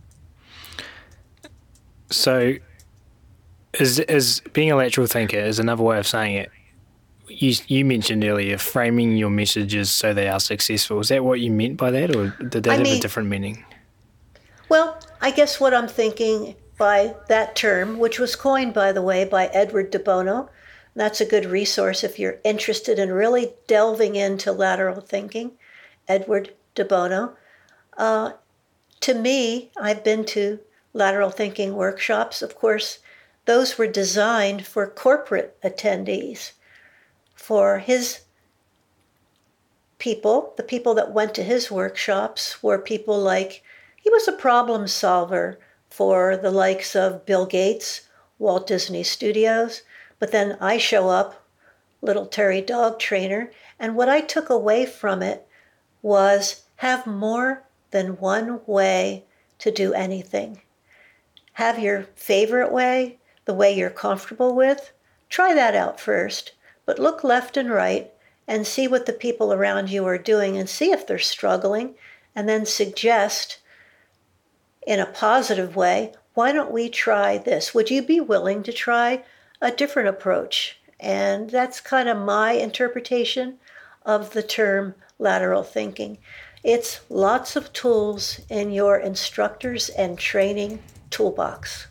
So is being a lateral thinker is another way of saying it. You mentioned earlier framing your messages so they are successful. Is that what you meant by that, or did that have a different meaning? Well, I guess what I'm thinking by that term, which was coined, by the way, by Edward de Bono. That's a good resource if you're interested in really delving into lateral thinking. Edward de Bono. To me, I've been to lateral thinking workshops. Of course, those were designed for corporate attendees. For his people, the people that went to his workshops were people like, he was a problem solver for the likes of Bill Gates, Walt Disney Studios. But then I show up, little Terry dog trainer, and what I took away from it was have more than one way to do anything. Have your favorite way, the way you're comfortable with. Try that out first, but look left and right and see what the people around you are doing and see if they're struggling, and then suggest in a positive way, why don't we try this? Would you be willing to try a different approach? And that's kind of my interpretation of the term lateral thinking. It's lots of tools in your instructors and training toolbox.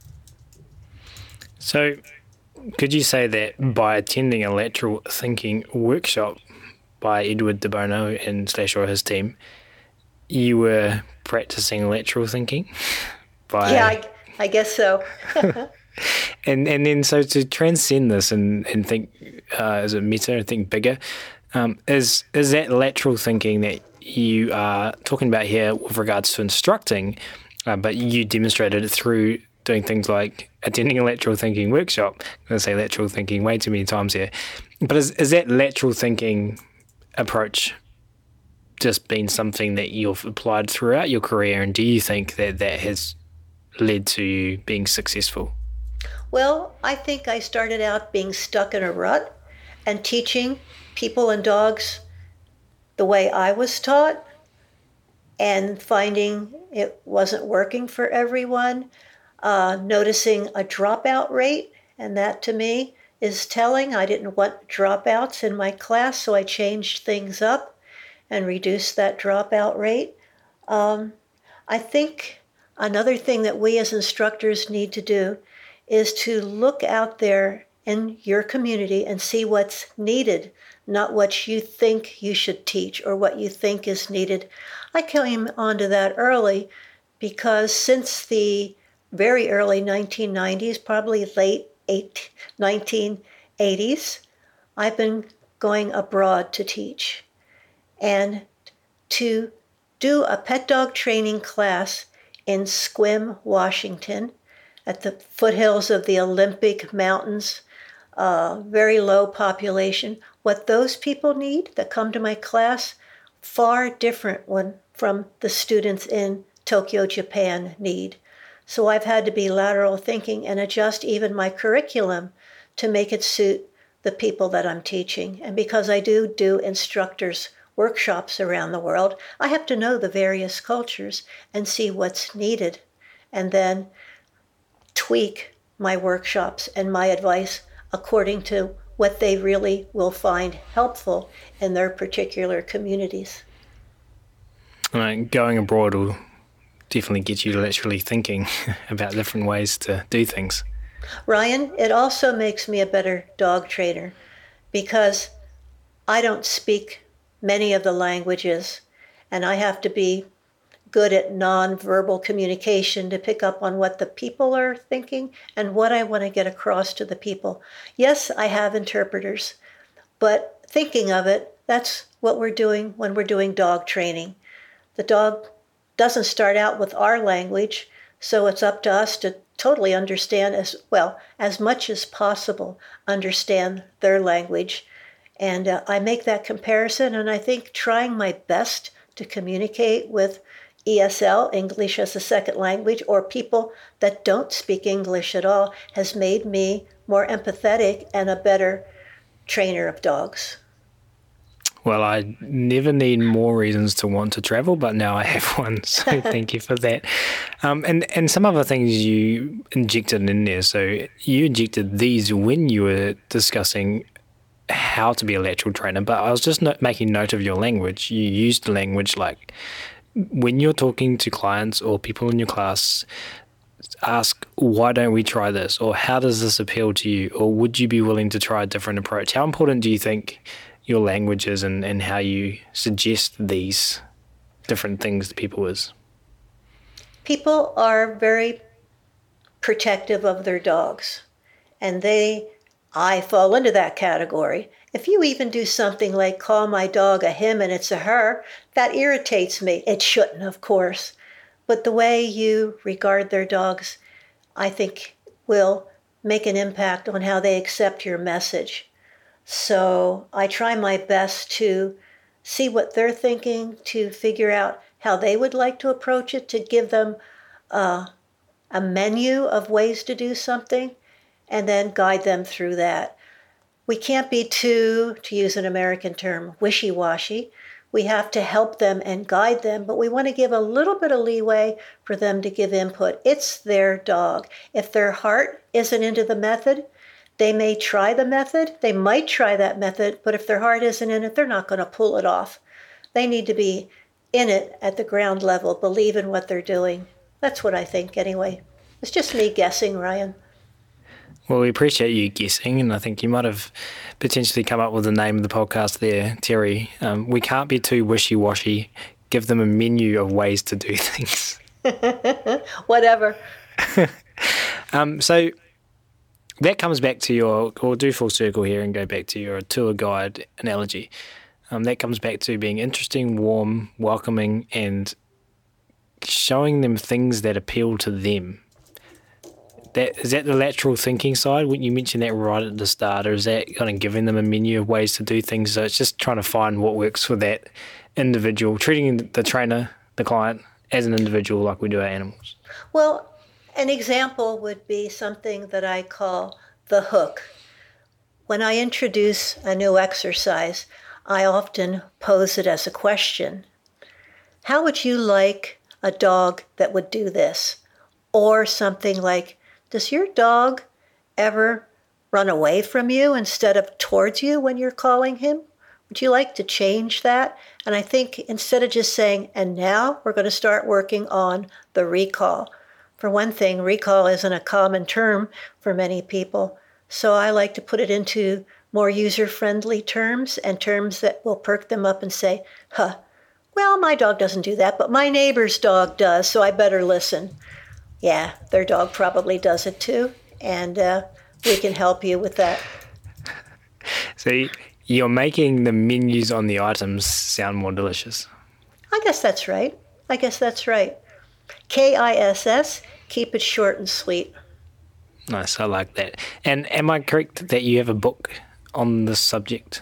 So, could you say that by attending a lateral thinking workshop by Edward de Bono and / his team, you were practicing lateral thinking? Yeah, I guess so. And then so to transcend this and think, is it meta, think bigger, is that lateral thinking that you are talking about here with regards to instructing, but you demonstrated it through doing things like attending a lateral thinking workshop. I'm going to say lateral thinking way too many times here. But is that lateral thinking approach just been something that you've applied throughout your career, and do you think that that has led to you being successful? Well, I think I started out being stuck in a rut and teaching people and dogs the way I was taught and finding it wasn't working for everyone, noticing a dropout rate, and that to me is telling. I didn't want dropouts in my class, so I changed things up and reduced that dropout rate. I think another thing that we as instructors need to do is to look out there in your community and see what's needed, not what you think you should teach or what you think is needed. I came onto that early because since the very early 1990s, probably late 1980s, I've been going abroad to teach. And to do a pet dog training class in Sequim, Washington, at the foothills of the Olympic Mountains, very low population. What those people need that come to my class, far different one from the students in Tokyo, Japan need. So I've had to be lateral thinking and adjust even my curriculum to make it suit the people that I'm teaching. And because I do instructors workshops around the world, I have to know the various cultures and see what's needed, and then tweak my workshops and my advice according to what they really will find helpful in their particular communities. Going abroad will definitely get you literally thinking about different ways to do things. Ryan, it also makes me a better dog trainer because I don't speak many of the languages, and I have to be good at nonverbal communication to pick up on what the people are thinking and what I want to get across to the people. Yes, I have interpreters, but thinking of it, that's what we're doing when we're doing dog training. The dog doesn't start out with our language, so it's up to us to totally understand as much as possible, understand their language. And I make that comparison, and I think trying my best to communicate with ESL, English as a second language, or people that don't speak English at all, has made me more empathetic and a better trainer of dogs. Well, I never need more reasons to want to travel, but now I have one, so thank you for that. And some other things you injected in there. So you injected these when you were discussing how to be a lateral trainer, but I was just making note of your language. You used language like when you're talking to clients or people in your class, ask, why don't we try this? Or how does this appeal to you? Or would you be willing to try a different approach? How important do you think your language is and how you suggest these different things to people is? People are very protective of their dogs, and I fall into that category. If you even do something like call my dog a him and it's a her, that irritates me. It shouldn't, of course. But the way you regard their dogs, I think, will make an impact on how they accept your message. So I try my best to see what they're thinking, to figure out how they would like to approach it, to give them a menu of ways to do something, and then guide them through that. We can't be too, to use an American term, wishy-washy. We have to help them and guide them, but we want to give a little bit of leeway for them to give input. It's their dog. If their heart isn't into the method, they may try the method. They might try that method, but if their heart isn't in it, they're not going to pull it off. They need to be in it at the ground level, believe in what they're doing. That's what I think anyway. It's just me guessing, Ryan. Well, we appreciate you guessing, and I think you might have potentially come up with the name of the podcast there, Terry. We can't be too wishy-washy. Give them a menu of ways to do things. Whatever. So that comes back to we'll do full circle here and go back to your tour guide analogy. That comes back to being interesting, warm, welcoming, and showing them things that appeal to them. Is that the lateral thinking side? When you mentioned that right at the start, or is that kind of giving them a menu of ways to do things? So it's just trying to find what works for that individual, treating the trainer, the client, as an individual like we do our animals. Well, an example would be something that I call the hook. When I introduce a new exercise, I often pose it as a question. How would you like a dog that would do this? Or something like, does your dog ever run away from you instead of towards you when you're calling him? Would you like to change that? And I think instead of just saying, and now we're going to start working on the recall. For one thing, recall isn't a common term for many people. So I like to put it into more user-friendly terms and terms that will perk them up and say, well, my dog doesn't do that, but my neighbor's dog does, so I better listen. Yeah, their dog probably does it too, and we can help you with that. So you're making the menus on the items sound more delicious. I guess that's right. KISS, keep it short and sweet. Nice, I like that. And am I correct that you have a book on this subject?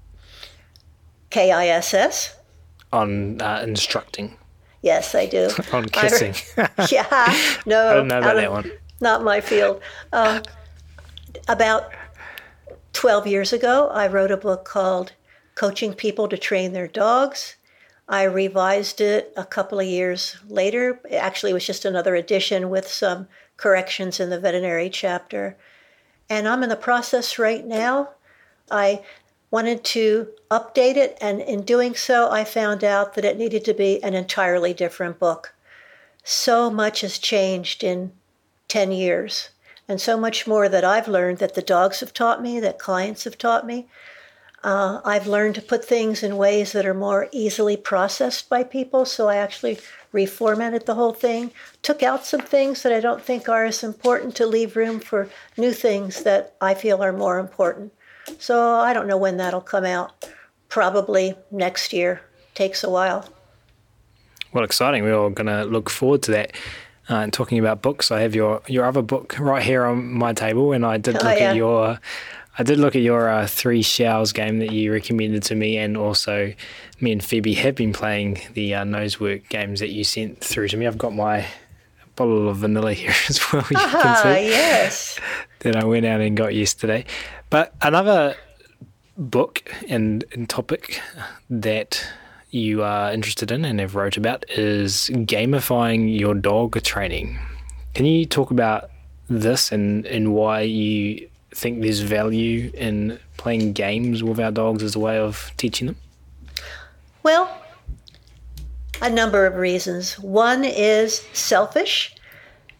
KISS? On instructing. Yes, I do. On kissing. Yeah, no. I don't know about that one. Not my field. About 12 years ago, I wrote a book called Coaching People to Train Their Dogs. I revised it a couple of years later. Actually, it was just another edition with some corrections in the veterinary chapter. And I'm in the process right now. I wanted to update it, and in doing so, I found out that it needed to be an entirely different book. So much has changed in 10 years, and so much more that I've learned, that the dogs have taught me, that clients have taught me. I've learned to put things in ways that are more easily processed by people, so I actually reformatted the whole thing, took out some things that I don't think are as important to leave room for new things that I feel are more important. So I don't know when that'll come out. Probably next year. Takes a while. Well, exciting. We're all going to look forward to that. And talking about books, I have your other book right here on my table, and I did look at your 3 Showers game that you recommended to me, and also me and Phoebe have been playing the Nosework games that you sent through to me. I've got my bottle of vanilla here as well. You can see. Yes. That I went out and got yesterday. But another book and topic that you are interested in and have wrote about is gamifying your dog training. Can you talk about this and why you think there's value in playing games with our dogs as a way of teaching them? Well, a number of reasons. One is selfish.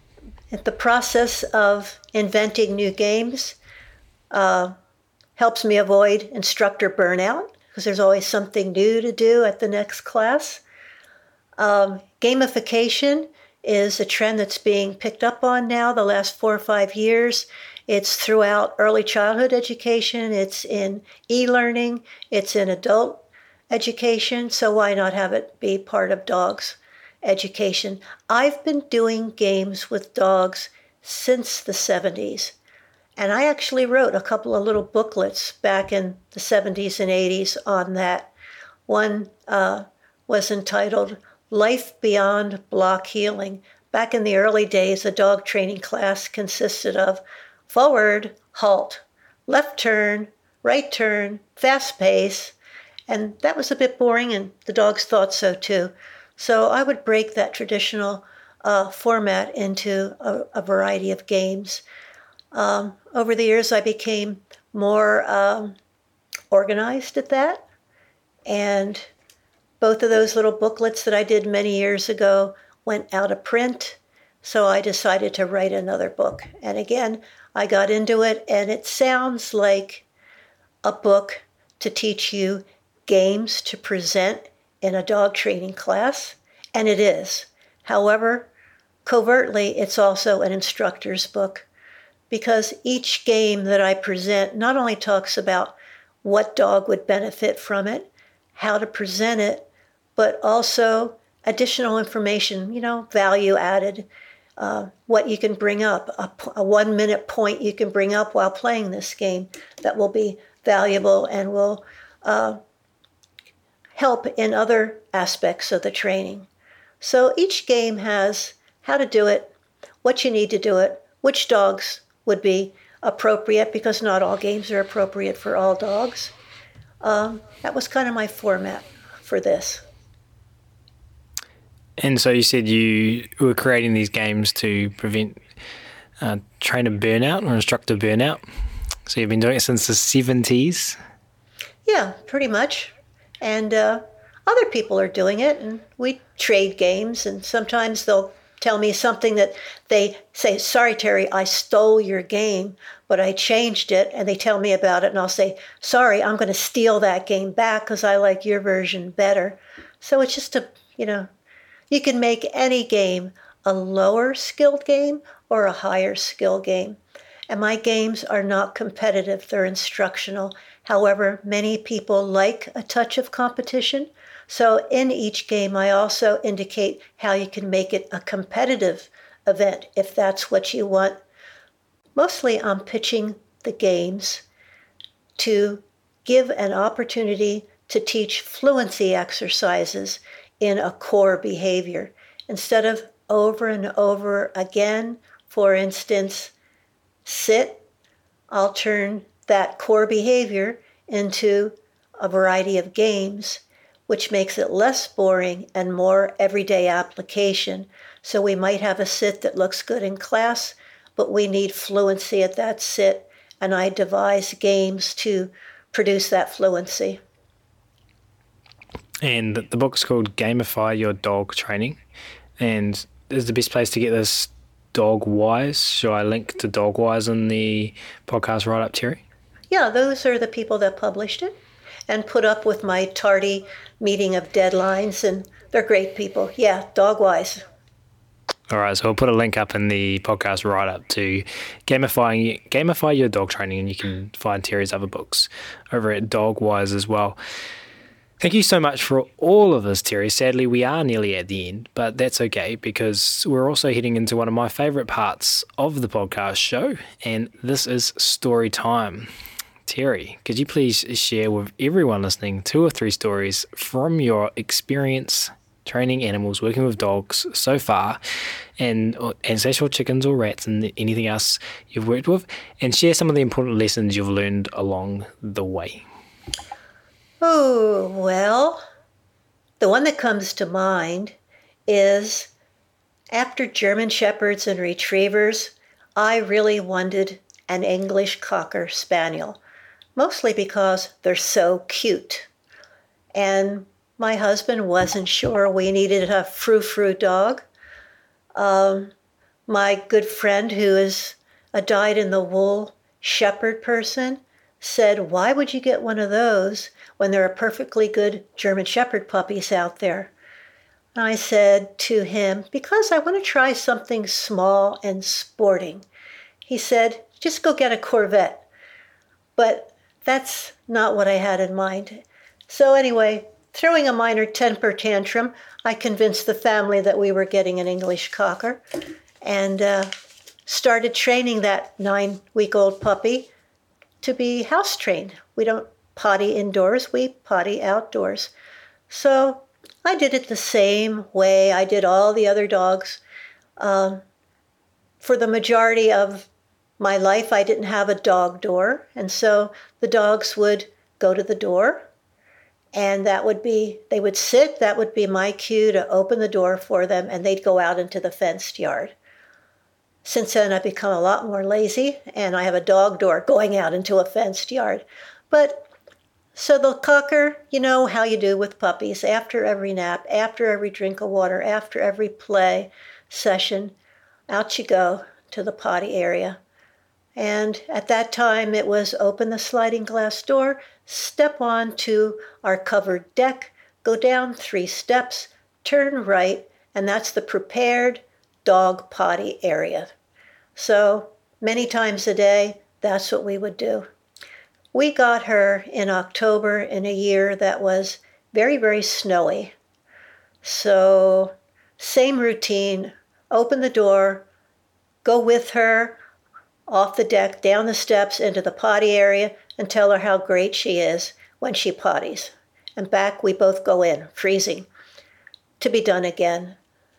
The process of inventing new games helps me avoid instructor burnout because there's always something new to do at the next class. Gamification is a trend that's being picked up on now the last 4 or 5 years. It's throughout early childhood education, it's in e-learning, it's in adult education, so why not have it be part of dogs' education? I've been doing games with dogs since the 70s, and I actually wrote a couple of little booklets back in the 70s and 80s on that. One was entitled Life Beyond Block Heeling. Back in the early days, a dog training class consisted of forward, halt, left turn, right turn, fast pace, and that was a bit boring, and the dogs thought so too. So I would break that traditional format into a variety of games. Over the years, I became more organized at that, and both of those little booklets that I did many years ago went out of print, so I decided to write another book. And again, I got into it, and it sounds like a book to teach you games to present in a dog training class, and it is. However, covertly, it's also an instructor's book because each game that I present not only talks about what dog would benefit from it, how to present it, but also additional information, value added, what you can bring up, a 1-minute point you can bring up while playing this game that will be valuable and will help in other aspects of the training. So each game has how to do it, what you need to do it, which dogs would be appropriate, because not all games are appropriate for all dogs. That was kind of my format for this. And so you said you were creating these games to prevent trainer burnout or instructor burnout. So you've been doing it since the 70s? Yeah, pretty much. And other people are doing it, and we trade games, and sometimes they'll tell me something that they say, sorry, Terry, I stole your game, but I changed it, and they tell me about it, and I'll say, sorry, I'm going to steal that game back because I like your version better. So it's just you can make any game a lower skilled game or a higher skill game. And my games are not competitive, they're instructional. However, many people like a touch of competition. So in each game, I also indicate how you can make it a competitive event if that's what you want. Mostly I'm pitching the games to give an opportunity to teach fluency exercises in a core behavior. Instead of over and over again, for instance, sit, I'll turn that core behavior into a variety of games, which makes it less boring and more everyday application. So we might have a sit that looks good in class, but we need fluency at that sit, and I devise games to produce that fluency. And the book's called Gamify Your Dog Training. And is the best place to get this Dogwise? Shall I link to Dogwise in the podcast write-up, Terry? Yeah, those are the people that published it and put up with my tardy meeting of deadlines, and they're great people. Yeah, Dogwise. All right, so we'll put a link up in the podcast write-up to Gamify Your Dog Training, and you can find Terry's other books over at Dogwise as well. Thank you so much for all of this, Terry. Sadly, we are nearly at the end, but that's okay because we're also heading into one of my favourite parts of the podcast show, and this is story time. Terry, could you please share with everyone listening 2 or 3 stories from your experience training animals, working with dogs so far, and ancestral chickens or rats and anything else you've worked with, and share some of the important lessons you've learned along the way? Oh, well, the one that comes to mind is after German Shepherds and Retrievers, I really wanted an English Cocker Spaniel, mostly because they're so cute. And my husband wasn't sure we needed a frou-frou dog. My good friend, who is a dyed-in-the-wool shepherd person, said, "Why would you get one of those when there are perfectly good German shepherd puppies out there?" And I said to him, "Because I want to try something small and sporting." He said, "Just go get a Corvette." But that's not what I had in mind. So anyway, throwing a minor temper tantrum, I convinced the family that we were getting an English Cocker and started training that 9-week-old puppy to be house trained. We don't potty indoors, we potty outdoors. So I did it the same way I did all the other dogs. For the majority of my life, I didn't have a dog door, and so the dogs would go to the door, and they would sit, that would be my cue to open the door for them, and they'd go out into the fenced yard. Since then, I've become a lot more lazy, and I have a dog door going out into a fenced yard. But so the Cocker, you know how you do with puppies. After every nap, after every drink of water, after every play session, out you go to the potty area. And at that time, it was open the sliding glass door, step on to our covered deck, go down 3 steps, turn right, and that's the prepared dog potty area. So many times a day, that's what we would do. We got her in October in a year that was very, very snowy. So same routine, open the door, go with her off the deck, down the steps into the potty area, and tell her how great she is when she potties. And back we both go in, freezing, to be done again.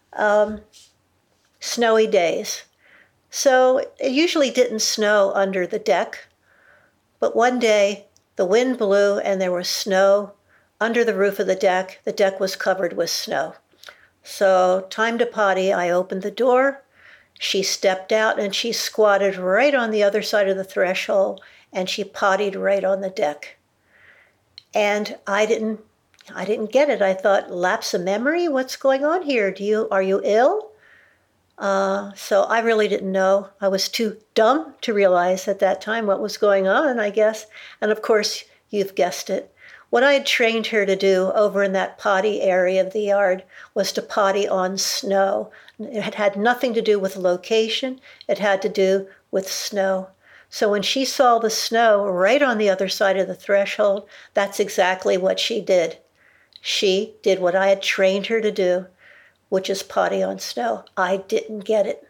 Snowy days. So it usually didn't snow under the deck, but one day the wind blew and there was snow under the roof of the deck. The deck was covered with snow. So time to potty, I opened the door. She stepped out and she squatted right on the other side of the threshold and she pottied right on the deck. And I didn't get it. I thought, lapse of memory? What's going on here? Are you ill? So I really didn't know. I was too dumb to realize at that time what was going on, I guess. And of course, you've guessed it. What I had trained her to do over in that potty area of the yard was to potty on snow. It had nothing to do with location. It had to do with snow. So when she saw the snow right on the other side of the threshold, that's exactly what she did. She did what I had trained her to do, which is potty on snow. I didn't get it.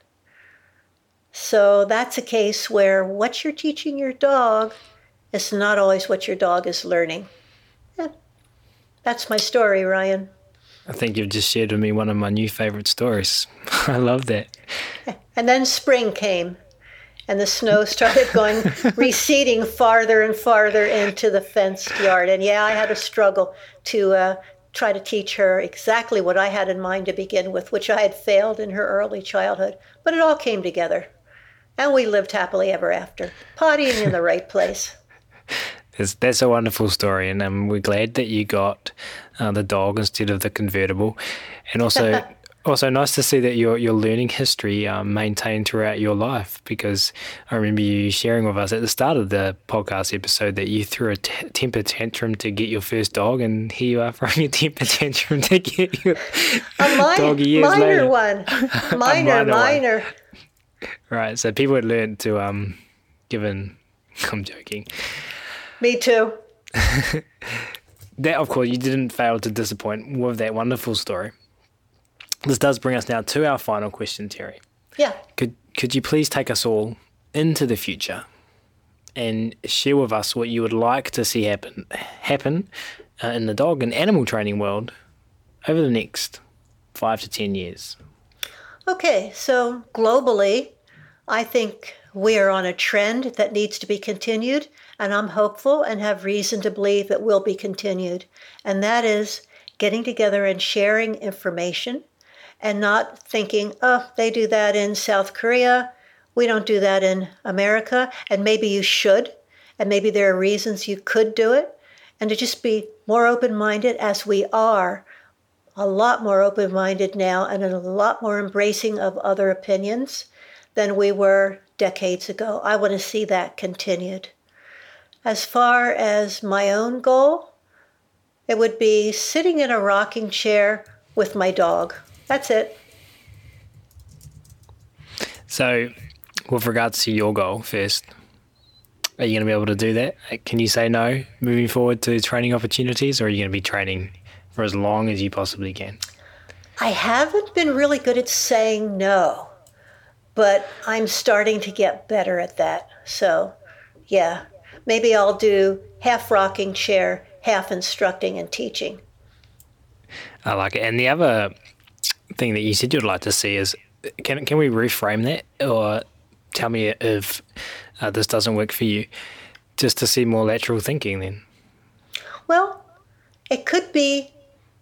So that's a case where what you're teaching your dog is not always what your dog is learning. That's my story, Ryan. I think you've just shared with me one of my new favorite stories. I love that. And then spring came, and the snow started receding farther and farther into the fenced yard. And yeah, I had a struggle to try to teach her exactly what I had in mind to begin with, which I had failed in her early childhood. But it all came together, and we lived happily ever after, pottying in the right place. That's a wonderful story, and we're glad that you got the dog instead of the convertible. And also nice to see that your learning history maintained throughout your life, because I remember you sharing with us at the start of the podcast episode that you threw a temper tantrum to get your first dog, and here you are throwing a temper tantrum to get your dog years later. Minor. Right, so people had learned to I'm joking. Me too. That, of course, you didn't fail to disappoint with that wonderful story. This does bring us now to our final question, Terry. Yeah. Could you please take us all into the future and share with us what you would like to see happen in the dog and animal training world over the next 5 to 10 years? Okay, so globally, I think we are on a trend that needs to be continued, and I'm hopeful and have reason to believe it will be continued. And that is getting together and sharing information and not thinking, oh, they do that in South Korea, we don't do that in America, and maybe you should, and maybe there are reasons you could do it, and to just be more open-minded as we are a lot more open-minded now and a lot more embracing of other opinions than we were decades ago. I want to see that continued. As far as my own goal, it would be sitting in a rocking chair with my dog. That's it. So, with regards to your goal first, are you going to be able to do that? Can you say no moving forward to training opportunities, or are you going to be training for as long as you possibly can? I haven't been really good at saying no, but I'm starting to get better at that. So, yeah, maybe I'll do half rocking chair, half instructing and teaching. I like it. And the other thing that you said you'd like to see is, can we reframe that, or tell me if this doesn't work for you, just to see more lateral thinking then? Well, it could be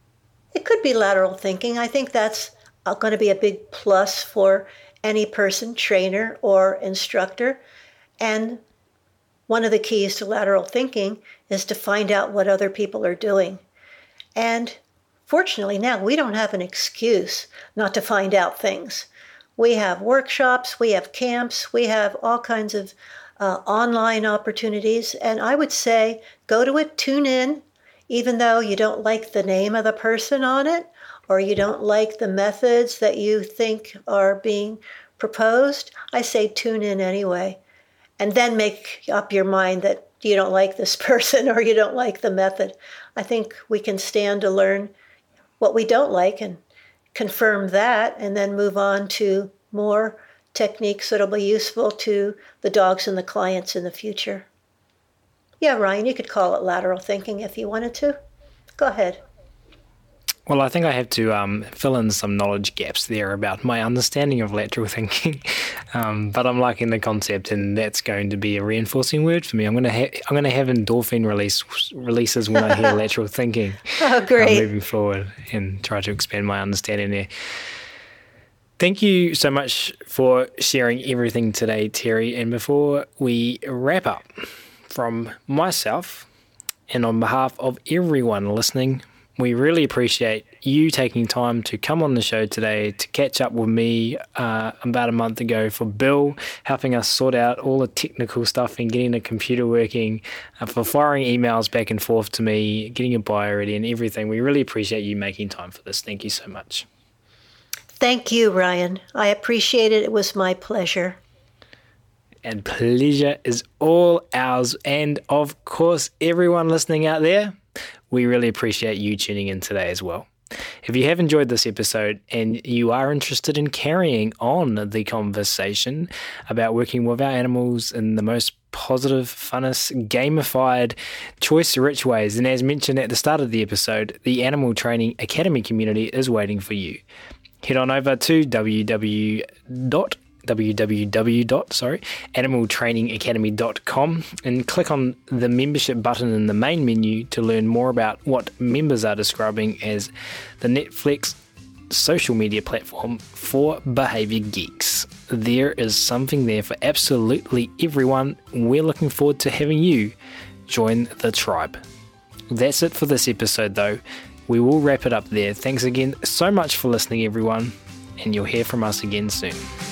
lateral thinking. I think that's going to be a big plus for any person, trainer or instructor. And one of the keys to lateral thinking is to find out what other people are doing. And fortunately now we don't have an excuse not to find out things. We have workshops, we have camps, we have all kinds of online opportunities. And I would say go to it, tune in, even though you don't like the name of the person on it, or you don't like the methods that you think are being proposed. I say tune in anyway. And then make up your mind that you don't like this person or you don't like the method. I think we can stand to learn what we don't like and confirm that, and then move on to more techniques that'll be useful to the dogs and the clients in the future. Yeah, Ryan, you could call it lateral thinking if you wanted to. Go ahead. Well, I think I have to fill in some knowledge gaps there about my understanding of lateral thinking, but I'm liking the concept, and that's going to be a reinforcing word for me. I'm going to have endorphin releases when I hear lateral thinking. Oh, great! Moving forward, and try to expand my understanding there. Thank you so much for sharing everything today, Terry. And before we wrap up, from myself and on behalf of everyone listening, we really appreciate you taking time to come on the show today to catch up with me about a month ago, for Bill helping us sort out all the technical stuff and getting the computer working, for firing emails back and forth to me, getting a bio ready and everything. We really appreciate you making time for this. Thank you so much. Thank you, Ryan. I appreciate it. It was my pleasure. And pleasure is all ours. And of course, everyone listening out there, we really appreciate you tuning in today as well. If you have enjoyed this episode and you are interested in carrying on the conversation about working with our animals in the most positive, funnest, gamified, choice-rich ways, and as mentioned at the start of the episode, the Animal Training Academy community is waiting for you. Head on over to www.animaltrainingacademy.com and click on the membership button in the main menu to learn more about what members are describing as the Netflix social media platform for behavior geeks. There is something there for absolutely everyone. We're looking forward to having you join the tribe. That's it for this episode though. We will wrap it up there. Thanks again so much for listening, everyone, and you'll hear from us again soon.